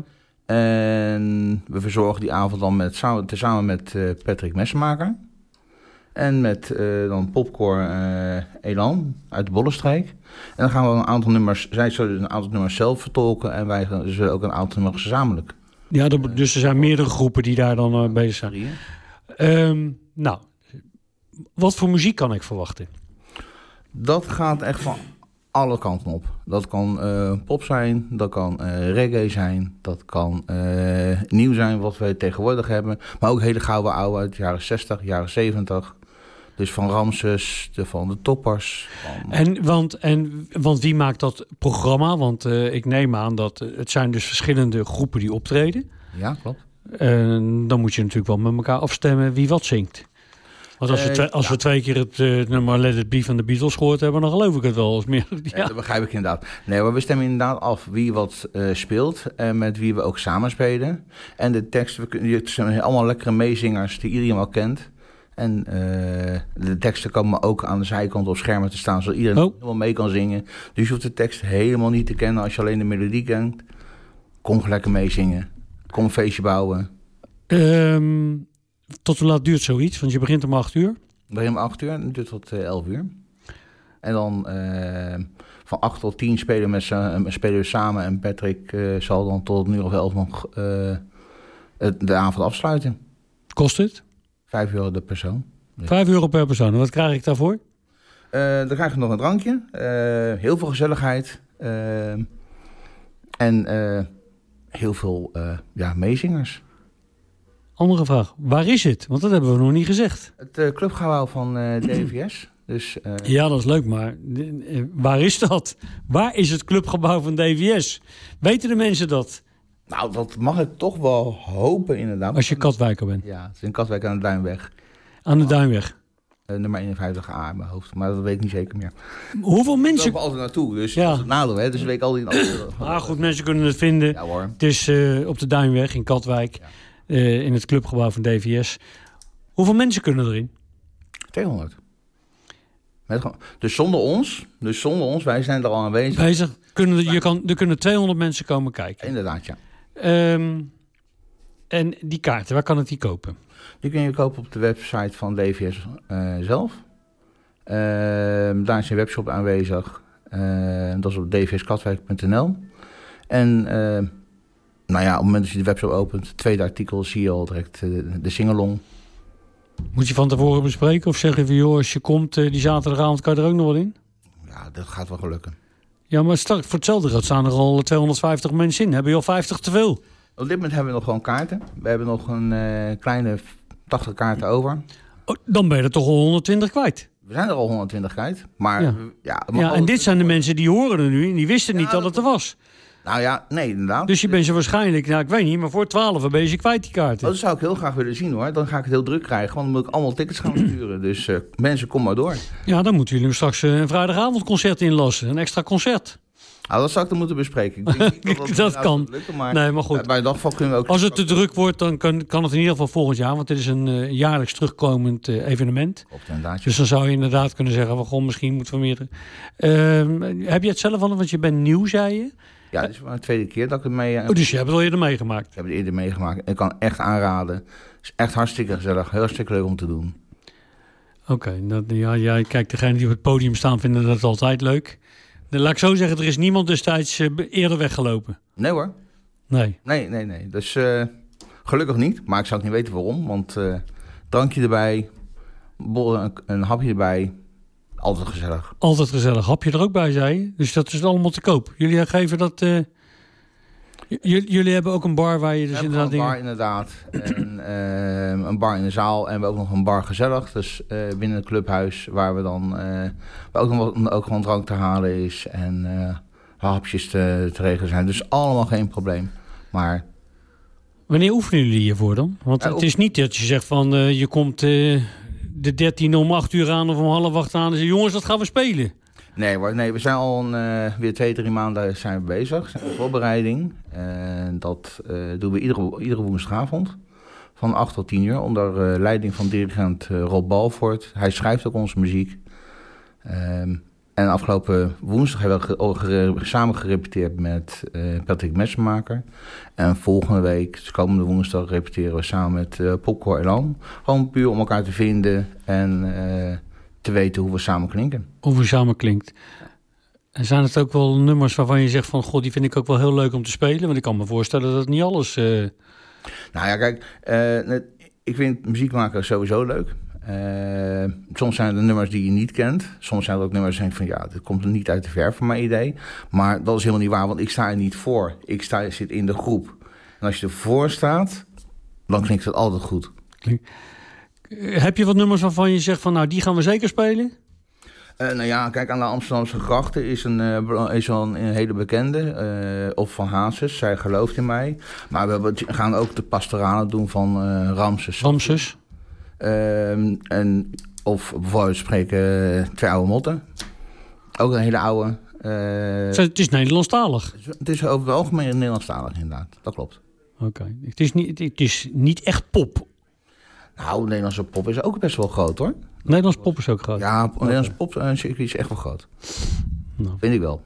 En we verzorgen die avond dan met, samen, tezamen met uh, Patrick Messenmaker. En met uh, dan Popcore uh, Elan uit de Bollenstreek. En dan gaan we een aantal nummers, zij zullen een aantal nummers zelf vertolken. En wij zullen ook een aantal nummers gezamenlijk. Ja, dat, dus er zijn meerdere groepen die daar dan uh, bezig zijn. Um, nou, wat voor muziek kan ik verwachten? Dat gaat echt van alle kanten op. Dat kan uh, pop zijn, dat kan uh, reggae zijn, dat kan uh, nieuw zijn wat we tegenwoordig hebben. Maar ook hele gouden oude uit de jaren zestig, jaren zeventig. Dus van Ramses, de, van de Toppers. Van... En, want, en, want wie maakt dat programma? Want uh, ik neem aan dat uh, het zijn dus verschillende groepen die optreden. Ja, klopt. Uh, dan moet je natuurlijk wel met elkaar afstemmen wie wat zingt. Want als, we, twee, als ja. we twee keer het uh, nummer Let It Be van de Beatles gehoord hebben, dan geloof ik het wel. Als meer, ja. Ja, dat begrijp ik inderdaad. Nee, maar we stemmen inderdaad af wie wat uh, speelt en met wie we ook samenspelen. En de teksten, het zijn allemaal lekkere meezingers die iedereen wel kent. En uh, de teksten komen ook aan de zijkant op schermen te staan, zodat iedereen oh. helemaal mee kan zingen. Dus je hoeft de tekst helemaal niet te kennen als je alleen de melodie kent. Kom lekker meezingen. Kom een feestje bouwen. Um, tot hoe laat duurt zoiets? Want je begint om acht uur. We beginnen om acht uur en het duurt tot uh, elf uur. En dan uh, van acht tot tien spelen, met uh, spelen we samen. En Patrick uh, zal dan tot een uur of elf nog uh, het, de avond afsluiten. Kost het? Vijf euro per persoon. Dus. Vijf euro per persoon. En wat krijg ik daarvoor? Uh, dan krijg je nog een drankje. Uh, heel veel gezelligheid. Uh, en uh, heel veel uh, ja, meezingers. Andere vraag. Waar is het? Want dat hebben we nog niet gezegd. Het uh, clubgebouw van uh, D V S. Dus, uh... ja, dat is leuk. Maar uh, waar is dat? Waar is het clubgebouw van D V S? Weten de mensen dat? Nou, dat mag ik toch wel hopen inderdaad. Als je Katwijker bent. Ja, het is in Katwijk aan de Duinweg. Aan de Duinweg. Uh, nummer eenenvijftig A in mijn hoofd. Maar dat weet ik niet zeker meer. Hoeveel mensen... Ik loop altijd naartoe. Dus ja. Dat is het nadeel, hè. Dus ik weet al die... Ah, goed, mensen kunnen het vinden. Ja hoor. Het is uh, op de Duinweg in Katwijk. Ja. Uh, in het clubgebouw van D V S. Hoeveel mensen kunnen erin? tweehonderd. Met, dus zonder ons, dus zonder ons, wij zijn er al aanwezig. Bezig. Kunnen, je kan, er kunnen tweehonderd mensen komen kijken. Inderdaad, ja. Um, en die kaarten, waar kan ik die kopen? Die kun je kopen op de website van D V S uh, zelf. Uh, daar is een webshop aanwezig. Uh, dat is op d v s katwijk punt n l. En... Uh, Nou ja, op het moment dat je de webshop opent, het tweede artikel, zie je al direct de, de singalong. Moet je van tevoren bespreken of zeggen van joh, als je komt die zaterdagavond, kan je er ook nog wat in? Ja, dat gaat wel gelukken. Ja, maar straks voor hetzelfde geld staan er al tweehonderdvijftig mensen in. Hebben je al vijftig te veel? Op dit moment hebben we nog gewoon kaarten. We hebben nog een uh, kleine tachtig kaarten over. Oh, dan ben je er toch al honderdtwintig kwijt? We zijn er al honderdtwintig kwijt. Maar ja, ja, ja en dit zijn de mensen die horen er nu en die wisten ja, niet dat, dat het er was. Nou ja, nee, inderdaad. Dus je bent ze waarschijnlijk, nou ik weet niet, maar voor twaalf ben je ze kwijt die kaarten. Dat zou ik heel graag willen zien hoor. Dan ga ik het heel druk krijgen, want dan moet ik allemaal tickets gaan sturen. Dus uh, mensen, kom maar door. Ja, dan moeten jullie straks een vrijdagavondconcert inlassen. Een extra concert. Nou, dat zou ik dan moeten bespreken. Ik denk niet dat, dat, dat kan. Lukken, maar nee, maar goed. Bij de afval kunnen we ook... Als het te druk wordt, dan kan, kan het in ieder geval volgend jaar. Want dit is een uh, jaarlijks terugkomend uh, evenement. Klopt, inderdaad. Dus dan zou je inderdaad kunnen zeggen, well, goh, misschien moeten we meer... Uh, heb je het zelf al, want je bent nieuw, zei je? Ja, dit is maar de tweede keer dat ik het mee... Uh, oh, dus je hebt het al eerder meegemaakt? Ik heb het eerder meegemaakt. Ik kan echt aanraden. Het is echt hartstikke gezellig. Heel hartstikke leuk om te doen. Oké, okay, ja, ja, kijk, degenen die op het podium staan vinden dat altijd leuk. Laat ik zo zeggen, er is niemand destijds uh, eerder weggelopen. Nee hoor. Nee? Nee, nee, nee. Dus uh, gelukkig niet. Maar ik zou ook niet weten waarom. Want uh, drankje erbij, bol, een, een hapje erbij. Altijd gezellig. Altijd gezellig. Hapje er ook bij, zei je. Dus dat is allemaal te koop. Jullie geven dat... Uh, j- jullie hebben ook een bar waar je dus we inderdaad... een bar inderdaad. En, uh, een bar in de zaal. En we hebben ook nog een bar gezellig. Dus uh, binnen het clubhuis waar we dan... Uh, waar ook, nog, ook gewoon drank te halen is. En uh, hapjes te, te regelen zijn. Dus allemaal geen probleem. Maar... Wanneer oefenen jullie hiervoor dan? Want uh, het is niet dat je zegt van... Uh, je komt uh, de dertien om acht uur aan of om half acht aan... en zegt, jongens, dat gaan we spelen. Nee, maar, nee we zijn al een, uh, weer twee, drie maanden zijn we bezig. Zijn we voorbereiding. En dat uh, doen we iedere, iedere woensdagavond. Van acht tot tien uur. Onder uh, leiding van dirigent uh, Rob Balvoort. Hij schrijft ook onze muziek. Um, en afgelopen woensdag hebben we ge- ge- samen gerepeteerd met uh, Patrick Messenmaker. En volgende week, dus komende woensdag, repeteren we samen met uh, Popcorn Elan. Gewoon puur om elkaar te vinden en uh, te weten hoe we samen klinken. Hoe we samen klinkt. En zijn het ook wel nummers waarvan je zegt van... God, die vind ik ook wel heel leuk om te spelen? Want ik kan me voorstellen dat niet alles... Uh... Nou ja, kijk, uh, ik vind muziek maken sowieso leuk. Uh, soms zijn er nummers die je niet kent. Soms zijn er ook nummers die je denkt van... ja, dit komt er niet uit de verf van mijn idee. Maar dat is helemaal niet waar, want ik sta er niet voor. Ik sta, zit in de groep. En als je ervoor staat, dan klinkt het altijd goed. Klink. Heb je wat nummers waarvan je zegt van... nou, die gaan we zeker spelen? Uh, nou ja, kijk, aan de Amsterdamse grachten is een, uh, is al een, een hele bekende. Uh, of van Hazes, zij gelooft in mij. Maar we, hebben, we gaan ook de pastoralen doen van uh, Ramses. Ramses. Uh, en, of bijvoorbeeld spreken uh, Twee Oude Motten. Ook een hele oude. Uh, het is Nederlandstalig. Het is over het algemeen Nederlandstalig inderdaad, dat klopt. Oké, okay. het, is niet, het is niet echt pop. Nou, Nederlandse pop is ook best wel groot hoor. Nederlands pop is ook groot. Ja, Nederlandse pop uh, is echt wel groot. Nou. Vind ik wel.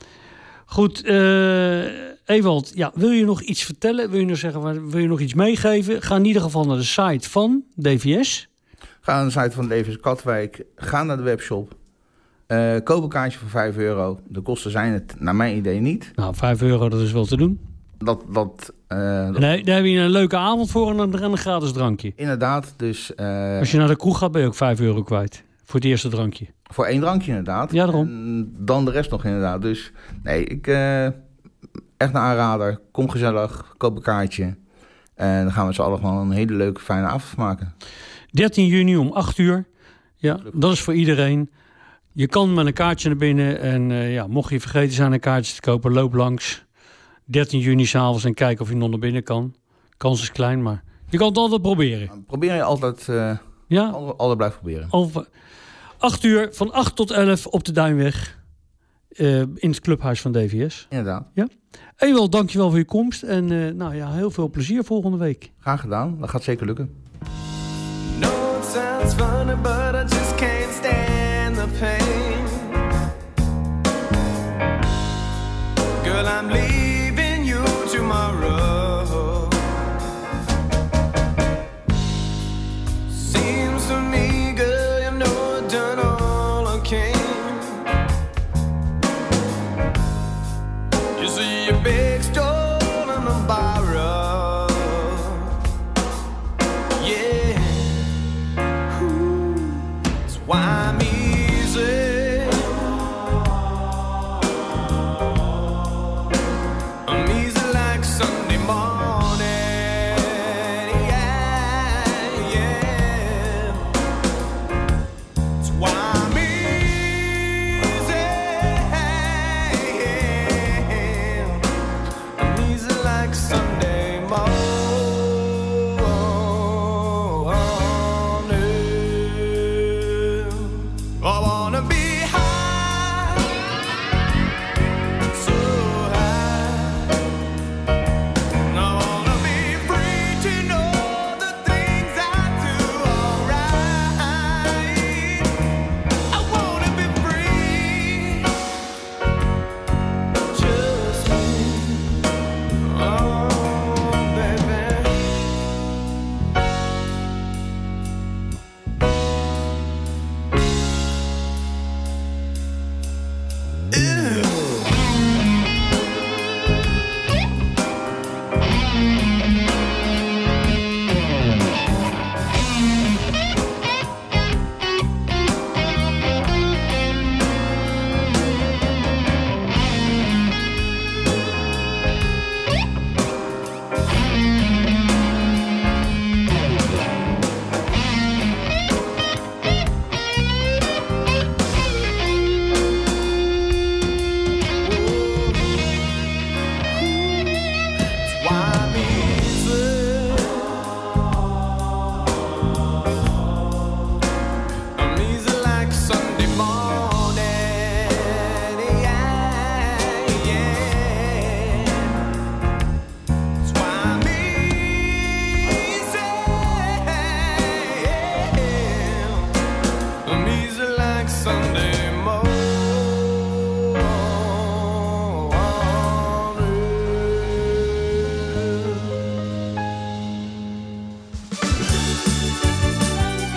Goed, uh, Ewald, ja, wil je nog iets vertellen? Wil je nog zeggen, wil je nog iets meegeven? Ga in ieder geval naar de site van D V S. Ga naar de site van D V S Katwijk. Ga naar de webshop. Uh, koop een kaartje voor vijf euro. De kosten zijn het, naar mijn idee, niet. Nou, vijf euro, dat is wel te doen. Dat, dat, uh, dat... Nee, daar heb je een leuke avond voor en een, een gratis drankje. Inderdaad, dus... Uh... Als je naar de kroeg gaat, ben je ook vijf euro kwijt. Voor het eerste drankje. Voor één drankje inderdaad. Ja, daarom. En dan de rest nog inderdaad. Dus nee, ik... Uh, echt een aanrader. Kom gezellig, koop een kaartje. En dan gaan we z'n allen gewoon een hele leuke, fijne avond maken. dertien juni om acht uur. Ja, dat is voor iedereen. Je kan met een kaartje naar binnen. En uh, ja, mocht je vergeten zijn een kaartje te kopen, loop langs. dertien juni s'avonds en kijk of je nog naar binnen kan. Kans is klein, maar je kan het altijd proberen. Probeer je altijd... Uh, ja? Altijd, altijd blijven proberen. Over acht uur, van acht tot elf op de Duinweg. Uh, in het clubhuis van D V S. Inderdaad. Ja. Ewald, dankjewel voor je komst. En uh, nou ja, heel veel plezier volgende week. Graag gedaan. Dat gaat zeker lukken. No, it sounds funny, but I just can't stand the pain. Girl, I'm leaving you tomorrow. Seems to me, girl, you know I've done all I can. You see your big stone and a borrow. Yeah. Ooh. That's why I'm easy. I'm easy like Sunday morning. Yeah, yeah. That's why I'm easy.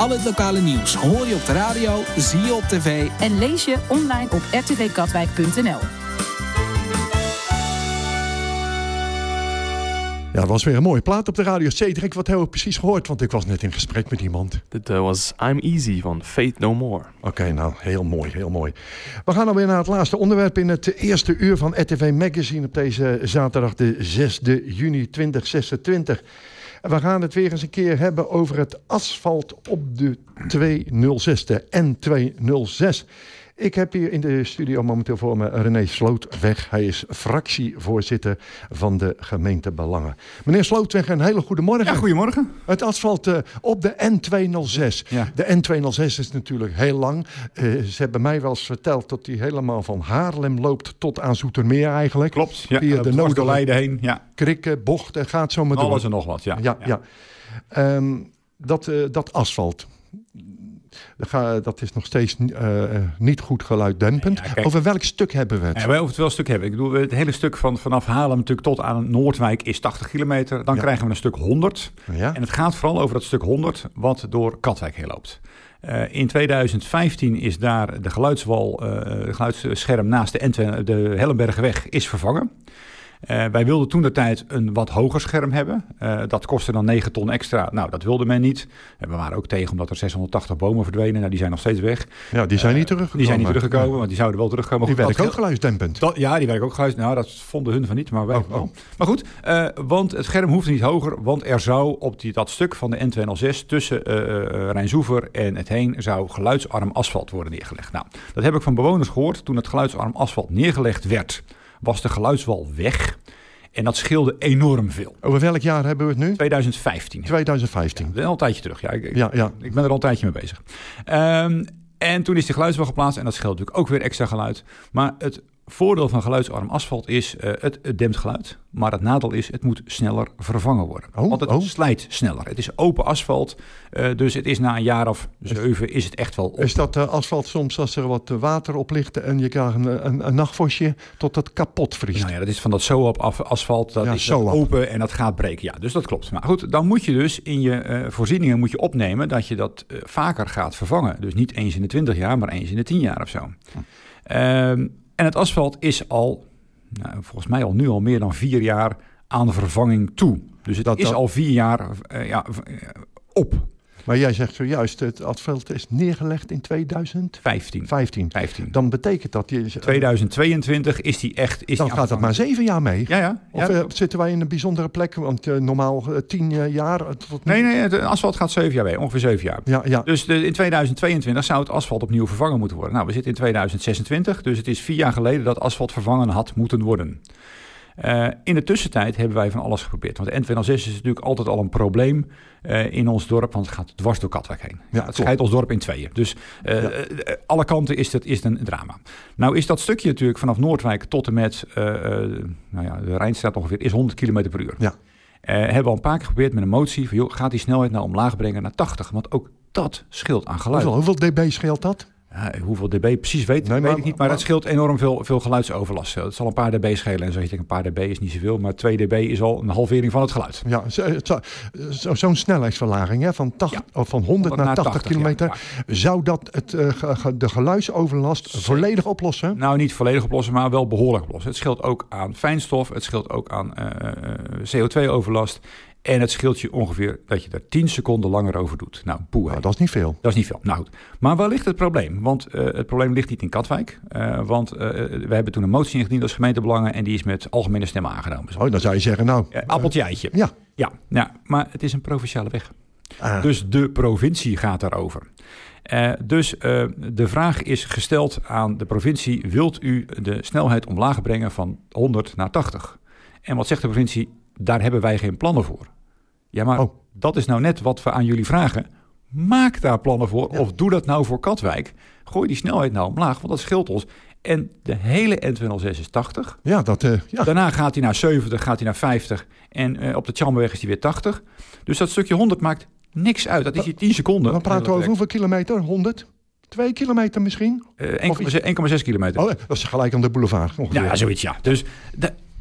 Al het lokale nieuws hoor je op de radio, zie je op tv en lees je online op r t v katwijk punt n l. Ja, dat was weer een mooie plaat op de radio. Cedric, wat hebben we precies gehoord? Want ik was net in gesprek met iemand. Dit uh, was I'm Easy van Faith No More. Oké, okay, nou, heel mooi, heel mooi. We gaan alweer naar het laatste onderwerp in het eerste uur van R T V Magazine op deze zaterdag de zesde juni tweeduizend zesentwintig. We gaan het weer eens een keer hebben over het asfalt op de tweehonderdzes, de N tweehonderdzes. Ik heb hier in de studio momenteel voor me René Slootweg. Hij is fractievoorzitter van de gemeente Belangen. Meneer Slootweg, een hele goede morgen. Ja, goedemorgen. Het asfalt uh, op de N tweehonderdzes. Ja. De N tweehonderdzes is natuurlijk heel lang. Uh, ze hebben mij wel eens verteld dat die helemaal van Haarlem loopt tot aan Zoetermeer eigenlijk. Klopt, ja. Via de noorden Leiden heen, ja. Krikken, bochten, gaat zo maar door. Alles en nog wat, ja. ja, ja. ja. Um, dat, uh, dat asfalt... Dat is nog steeds uh, niet goed geluiddempend. Ja, kijk, over welk stuk hebben we het? Ja, wij over het wel stuk hebben. Ik bedoel, het hele stuk van, vanaf Haarlem natuurlijk tot aan Noordwijk is tachtig kilometer. Dan ja. krijgen we een stuk honderd. Ja. En het gaat vooral over dat stuk honderd wat door Katwijk heen loopt. Uh, in tweeduizend vijftien is daar de geluidswal, uh, de geluidsscherm naast de, N- de Hellenbergenweg is vervangen. Uh, wij wilden toen de tijd een wat hoger scherm hebben. Uh, dat kostte dan negen ton extra. Nou, dat wilde men niet. Uh, we waren ook tegen omdat er zeshonderdtachtig bomen verdwenen. Nou, die zijn nog steeds weg. Ja, die zijn uh, niet teruggekomen. Die zijn niet teruggekomen, ja. want die zouden wel terugkomen. Die werken ook geluidsdempend. Dat, ja, die werken ook geluidsdempend. Nou, dat vonden hun van niet, maar wij oh, wel. Oh. Maar goed, uh, want het scherm hoeft niet hoger. Want er zou op die, dat stuk van de N tweehonderdzes tussen uh, uh, Rijnsoever en het heen zou geluidsarm asfalt worden neergelegd. Nou, dat heb ik van bewoners gehoord. Toen het geluidsarm asfalt neergelegd werd, was de geluidswal weg. En dat scheelde enorm veel. Over welk jaar hebben we het nu? tweeduizend vijftien. tweeduizend vijftien. Ja, dat is al een tijdje terug. Ja, ik, ja, ja. ik ben er al een tijdje mee bezig. Um, en toen is die geluidswal geplaatst. En dat scheelt natuurlijk ook weer extra geluid. Maar het voordeel van geluidsarm asfalt is, uh, het, het dempt geluid. Maar het nadeel is, het moet sneller vervangen worden. Oh, Want het oh. slijt sneller. Het is open asfalt. Uh, dus het is na een jaar of zeven is het echt wel op. Is dat uh, asfalt soms als er wat water op ligt en je krijgt een, een, een nachtvorstje tot het kapot vriest? Nou ja, dat is van dat zo-op asfalt. Dat ja, is dat open en dat gaat breken. Ja, dus dat klopt. Maar goed, dan moet je dus in je uh, voorzieningen moet je opnemen dat je dat uh, vaker gaat vervangen. Dus niet eens in de twintig jaar, maar eens in de tien jaar of zo. Hm. Um, En het asfalt is al, nou, volgens mij al nu al meer dan vier jaar aan vervanging toe. Dus het dat, is dat... al vier jaar uh, ja, uh, op. Maar jij zegt zojuist, het asfalt is neergelegd in tweeduizend vijftien. vijftien. vijftien. Dan betekent dat... Je, tweeduizend tweeëntwintig is die echt... Is dan die gaat dat maar zeven jaar mee. Ja, ja. Of ja. Uh, zitten wij in een bijzondere plek? Want uh, normaal uh, tien uh, jaar... Uh, tot... Nee, nee, het asfalt gaat zeven jaar mee. Ongeveer zeven jaar. Ja, ja. Dus de, in tweeduizend tweeëntwintig zou het asfalt opnieuw vervangen moeten worden. Nou, we zitten in tweeduizend zesentwintig. Dus het is vier jaar geleden dat asfalt vervangen had moeten worden. Uh, in de tussentijd hebben wij van alles geprobeerd. Want de N tweehonderdzes is natuurlijk altijd al een probleem uh, in ons dorp. Want het gaat dwars door Katwijk heen. Ja, het scheidt ons dorp in tweeën. Dus uh, ja. uh, alle kanten is het, is het een drama. Nou is dat stukje natuurlijk vanaf Noordwijk tot en met uh, uh, nou ja, de Rijnstraat ongeveer is honderd kilometer per uur. Ja. Uh, hebben we al een paar keer geprobeerd met een motie. Van, joh, gaat die snelheid nou omlaag brengen naar tachtig? Want ook dat scheelt aan geluid. Hoeveel, hoeveel dB scheelt dat? Ja, hoeveel dB precies weet, nee, weet maar, ik niet, maar, maar het scheelt enorm veel, veel geluidsoverlast. Het zal een paar dB schelen. En zo je een paar dB is niet zoveel, maar twee dB is al een halvering van het geluid. Ja, zo, zo, zo'n snelheidsverlaging hè, van, tachtig, ja, van honderd naar tachtig kilometer. Ja, ja. Zou dat het, uh, de geluidsoverlast Zeker. volledig oplossen? Nou, niet volledig oplossen, maar wel behoorlijk oplossen. Het scheelt ook aan fijnstof, het scheelt ook aan uh, C O twee overlast. En het scheelt je ongeveer dat je er tien seconden langer over doet. Nou, poeh. Nou, dat is niet veel. Dat is niet veel. Nou goed. Maar waar ligt het probleem? Want uh, het probleem ligt niet in Katwijk. Uh, want uh, we hebben toen een motie ingediend als gemeentebelangen. En die is met algemene stemmen aangenomen. Oh, dan zou je zeggen, nou... Uh, appeltje eitje. Ja. Ja, nou, maar het is een provinciale weg. Ah. Dus de provincie gaat daarover. Uh, dus uh, de vraag is gesteld aan de provincie. Wilt u de snelheid omlaag brengen van honderd naar tachtig? En wat zegt de provincie? Daar hebben wij geen plannen voor. Ja, maar oh. dat is nou net wat we aan jullie vragen. Maak daar plannen voor. Ja. Of doe dat nou voor Katwijk. Gooi die snelheid nou omlaag, want dat scheelt ons. En de hele N tweehonderdzes is tachtig. Ja, dat, uh, ja. Daarna gaat hij naar zeventig, gaat hij naar vijftig. En uh, op de Tjamberweg is hij weer tachtig. Dus dat stukje honderd maakt niks uit. Dat is hier tien seconden. Dan praten we over hoeveel kilometer? honderd? Twee kilometer misschien? Uh, één komma zes kilometer. Oh, dat is gelijk aan de boulevard ongeveer. Ja, zoiets ja. Dus... De,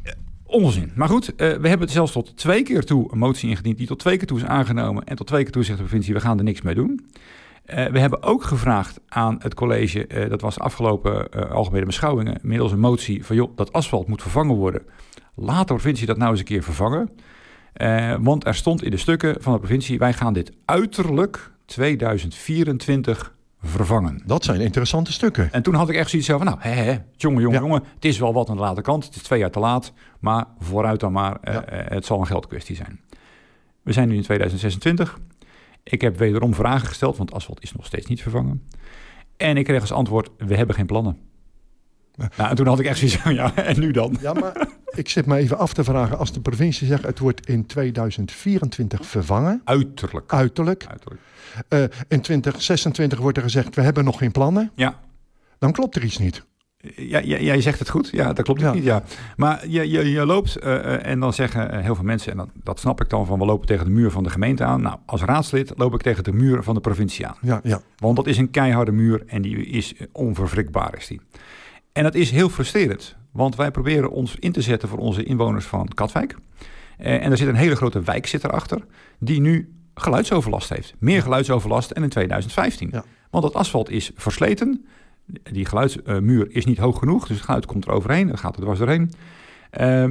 Onzin. Maar goed, uh, we hebben zelfs tot twee keer toe een motie ingediend... die tot twee keer toe is aangenomen... en tot twee keer toe zegt de provincie, we gaan er niks mee doen. Uh, we hebben ook gevraagd aan het college... Uh, dat was afgelopen uh, algemene beschouwingen... middels een motie van, joh, dat asfalt moet vervangen worden. Laat de provincie dat nou eens een keer vervangen. Uh, want er stond in de stukken van de provincie... wij gaan dit uiterlijk tweeduizend vierentwintig vervangen. Dat zijn interessante stukken. En toen had ik echt zoiets van, nou, hè, hè, jongen, jongen, ja. jongen... het is wel wat aan de late kant, het is twee jaar te laat... maar vooruit dan maar, ja. uh, het zal een geldkwestie zijn. We zijn nu in tweeduizend zesentwintig... Ik heb wederom vragen gesteld, want asfalt is nog steeds niet vervangen. En ik kreeg als antwoord, we hebben geen plannen. Ja. Nou, en toen had ik echt zoiets van, ja, en nu dan? Ja, maar ik zit me even af te vragen. Als de provincie zegt, het wordt in tweeduizend vierentwintig vervangen. Uiterlijk. Uiterlijk. Uiterlijk. Uh, in twintig zesentwintig wordt er gezegd, we hebben nog geen plannen. Ja. Dan klopt er iets niet. Ja, ja, jij zegt het goed. Ja, dat klopt ja. niet. Ja. Maar je, je, je loopt uh, en dan zeggen uh, heel veel mensen... en dat, dat snap ik dan van, we lopen tegen de muur van de gemeente aan. Nou, als raadslid loop ik tegen de muur van de provincie aan. Ja, ja. Want dat is een keiharde muur en die is onverwrikbaar. Is die. En dat is heel frustrerend. Want wij proberen ons in te zetten voor onze inwoners van Katwijk. Uh, en er zit een hele grote wijk zit erachter... die nu geluidsoverlast heeft. Meer geluidsoverlast en in tweeduizend vijftien. Ja. Want het asfalt is versleten... Die geluidsmuur uh, is niet hoog genoeg, dus het geluid komt er overheen. Dat gaat er dwars doorheen. Uh,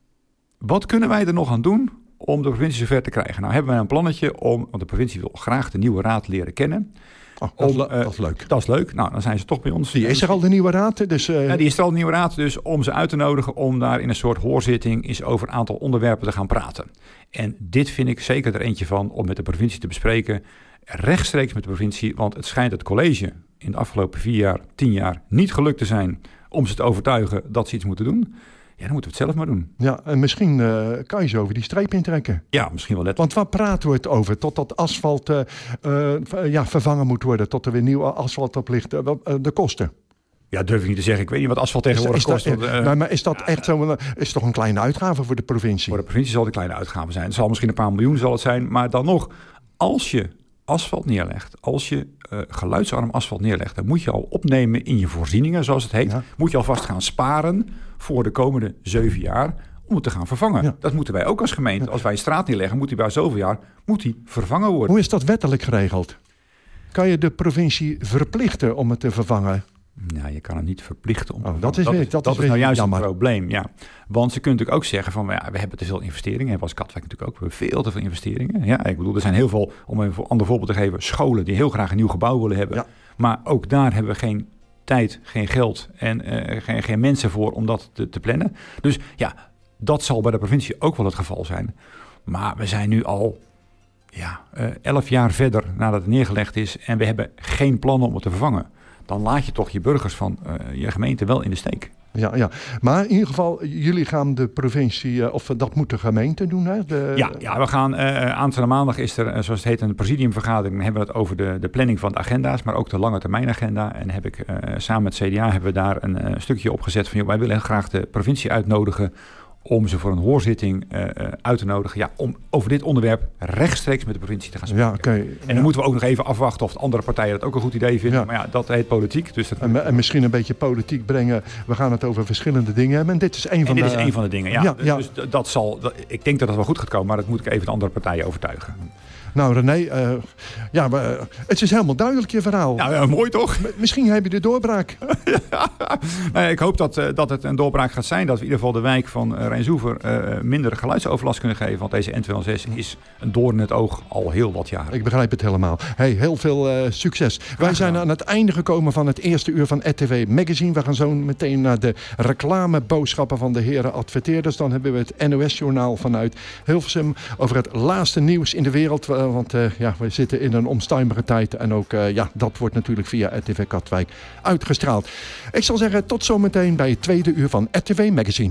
wat kunnen wij er nog aan doen om de provincie zover te krijgen? Nou hebben wij een plannetje om, want de provincie wil graag de nieuwe raad leren kennen. Oh, dat, om, is, uh, dat is leuk. Dat is leuk. Nou, dan zijn ze toch bij ons. Die is er al, de nieuwe raad? Dus, uh... ja, die is er al, de nieuwe raad. Dus om ze uit te nodigen om daar in een soort hoorzitting eens over een aantal onderwerpen te gaan praten. En dit vind ik zeker er eentje van om met de provincie te bespreken. Rechtstreeks met de provincie, want het schijnt het college in de afgelopen vier jaar, tien jaar niet gelukt te zijn om ze te overtuigen dat ze iets moeten doen. Ja, dan moeten we het zelf maar doen. Ja, en misschien uh, kan je ze over die streep intrekken. Ja, misschien wel letterlijk. Want waar praten we het over? Tot dat asfalt uh, uh, ja, vervangen moet worden, tot er weer nieuw asfalt op ligt, uh, uh, de kosten. Ja, durf ik niet te zeggen. Ik weet niet wat asfalt tegenwoordig is, is kost. Dat, want, uh, maar, maar is dat echt zo? Is toch een kleine uitgave voor de provincie? Voor de provincie zal het een kleine uitgave zijn. Het zal misschien een paar miljoen zal het zijn. Maar dan nog, als je asfalt neerlegt, als je uh, geluidsarm asfalt neerlegt, dan moet je al opnemen in je voorzieningen, zoals het heet. Ja. Moet je alvast gaan sparen voor de komende zeven jaar om het te gaan vervangen. Ja. Dat moeten wij ook als gemeente. Ja. Als wij een straat neerleggen, moet die bij zoveel jaar moet die vervangen worden. Hoe is dat wettelijk geregeld? Kan je de provincie verplichten om het te vervangen? Nou, je kan het niet verplichten om. Oh, dat is, dat weer, is, dat dat is, is nou juist jammer. een probleem, ja. Want ze kunnen natuurlijk ook zeggen van, ja, we hebben te veel investeringen. We hebben als Katwijk natuurlijk ook we hebben veel te veel investeringen. Ja, ik bedoel, er zijn heel veel, om een ander voorbeeld te geven, scholen die heel graag een nieuw gebouw willen hebben. Ja. Maar ook daar hebben we geen tijd, geen geld en uh, geen, geen mensen voor om dat te, te plannen. Dus ja, dat zal bij de provincie ook wel het geval zijn. Maar we zijn nu al ja, uh, elf jaar verder nadat het neergelegd is en we hebben geen plannen om het te vervangen. Dan laat je toch je burgers van uh, je gemeente wel in de steek. Ja, ja, maar in ieder geval, jullie gaan de provincie, uh, of dat moet de gemeente doen, hè? De, ja, ja, we gaan uh, aanstaande maandag is er, uh, zoals het heet, een presidiumvergadering. Dan hebben we het over de, de planning van de agenda's, maar ook de lange termijn agenda. En heb ik uh, samen met C D A hebben we daar een uh, stukje opgezet van, joh, wij willen heel graag de provincie uitnodigen om ze voor een hoorzitting uh, uit te nodigen. Ja, om over dit onderwerp rechtstreeks met de provincie te gaan spreken. Ja, okay, en dan ja. moeten we ook nog even afwachten of de andere partijen dat ook een goed idee vinden. Ja. Maar ja, dat heet politiek. Dus dat en, en misschien een beetje politiek brengen. We gaan het over verschillende dingen hebben. En dit is een van, dit de, is een van de dingen, ja. ja, ja. Dus dat zal, dat, ik denk dat het wel goed gaat komen, maar dat moet ik even de andere partijen overtuigen. Nou René, uh, ja, maar, uh, het is helemaal duidelijk je verhaal. Nou, ja, mooi toch? M- misschien heb je de doorbraak. nee, ik hoop dat, uh, dat het een doorbraak gaat zijn. Dat we in ieder geval de wijk van uh, Rijnsoever uh, minder geluidsoverlast kunnen geven. Want deze N tweehonderdzes is een doorn in het oog al heel wat jaren. Ik begrijp het helemaal. Hey, heel veel uh, succes. Graag Wij zijn gedaan. aan het einde gekomen van het eerste uur van R T V Magazine. We gaan zo meteen naar de reclameboodschappen van de heren adverteerders. Dan hebben we het N O S-journaal vanuit Hilversum over het laatste nieuws in de wereld. Want uh, ja, we zitten in een onstuimige tijd. En ook uh, ja, dat wordt natuurlijk via R T V Katwijk uitgestraald. Ik zal zeggen tot zometeen bij het tweede uur van R T V Magazine.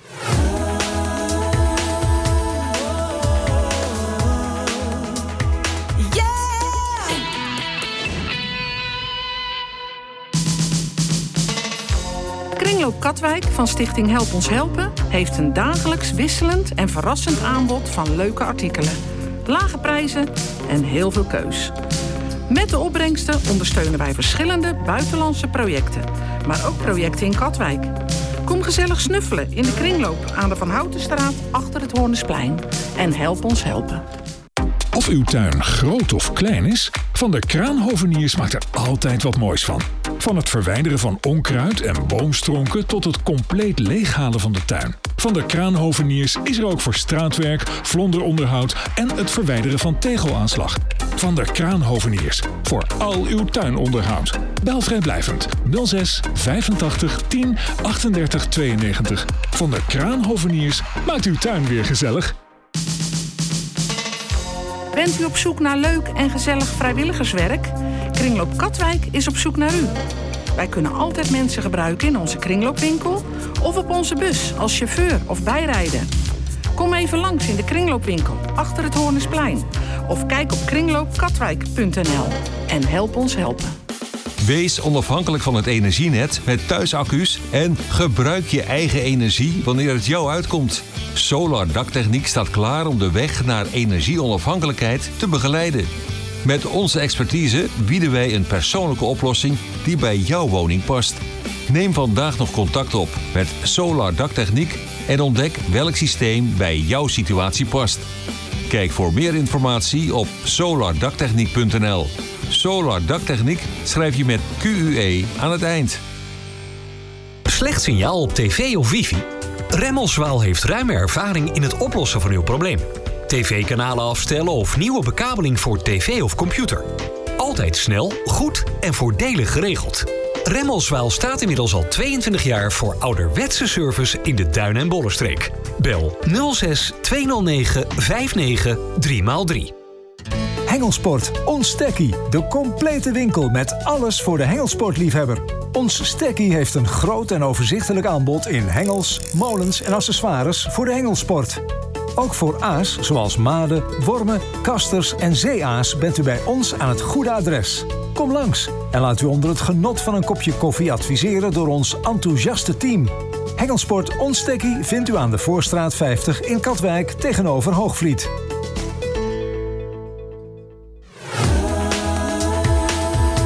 Kringloop Katwijk van Stichting Help Ons Helpen heeft een dagelijks wisselend en verrassend aanbod van leuke artikelen. Lage prijzen en heel veel keus. Met de opbrengsten ondersteunen wij verschillende buitenlandse projecten, maar ook projecten in Katwijk. Kom gezellig snuffelen in de kringloop aan de Van Houtenstraat achter het Hoornesplein. En help ons helpen. Of uw tuin groot of klein is, Van der Kraanhoveniers maakt er altijd wat moois van. Van het verwijderen van onkruid en boomstronken tot het compleet leeghalen van de tuin. Van der Kraanhoveniers is er ook voor straatwerk, vlonderonderhoud en het verwijderen van tegelaanslag. Van der Kraanhoveniers, voor al uw tuinonderhoud. Bel vrijblijvend nul zes vijfentachtig tien achtendertig tweeënnegentig. Van der Kraanhoveniers maakt uw tuin weer gezellig. Bent u op zoek naar leuk en gezellig vrijwilligerswerk? Kringloop Katwijk is op zoek naar u. Wij kunnen altijd mensen gebruiken in onze kringloopwinkel of op onze bus als chauffeur of bijrijder. Kom even langs in de kringloopwinkel achter het Hoornesplein of kijk op kringloop katwijk punt n l en help ons helpen. Wees onafhankelijk van het energienet met thuisaccu's en gebruik je eigen energie wanneer het jou uitkomt. Solar Daktechniek staat klaar om de weg naar energieonafhankelijkheid te begeleiden. Met onze expertise bieden wij een persoonlijke oplossing die bij jouw woning past. Neem vandaag nog contact op met Solar Daktechniek en ontdek welk systeem bij jouw situatie past. Kijk voor meer informatie op solar daktechniek punt n l. Solar Daktechniek schrijf je met Q U E aan het eind. Slecht signaal op tv of wifi? Remmelswaal heeft ruime ervaring in het oplossen van uw probleem. tv-kanalen afstellen of nieuwe bekabeling voor tv of computer. Altijd snel, goed en voordelig geregeld. Remmelswaal staat inmiddels al tweeëntwintig jaar voor ouderwetse service in de Duin- en Bollenstreek. Bel nul zes tweehonderd negen vijftig drie maal drie. Hengelsport, ons Stekkie. De complete winkel met alles voor de hengelsportliefhebber. Ons Stekkie heeft een groot en overzichtelijk aanbod in hengels, molens en accessoires voor de hengelsport. Ook voor aas, zoals maden, wormen, kasters en zeeaas bent u bij ons aan het goede adres. Kom langs en laat u onder het genot van een kopje koffie adviseren door ons enthousiaste team. Hengelsport Ons Stekkie vindt u aan de Voorstraat vijftig in Katwijk tegenover Hoogvliet.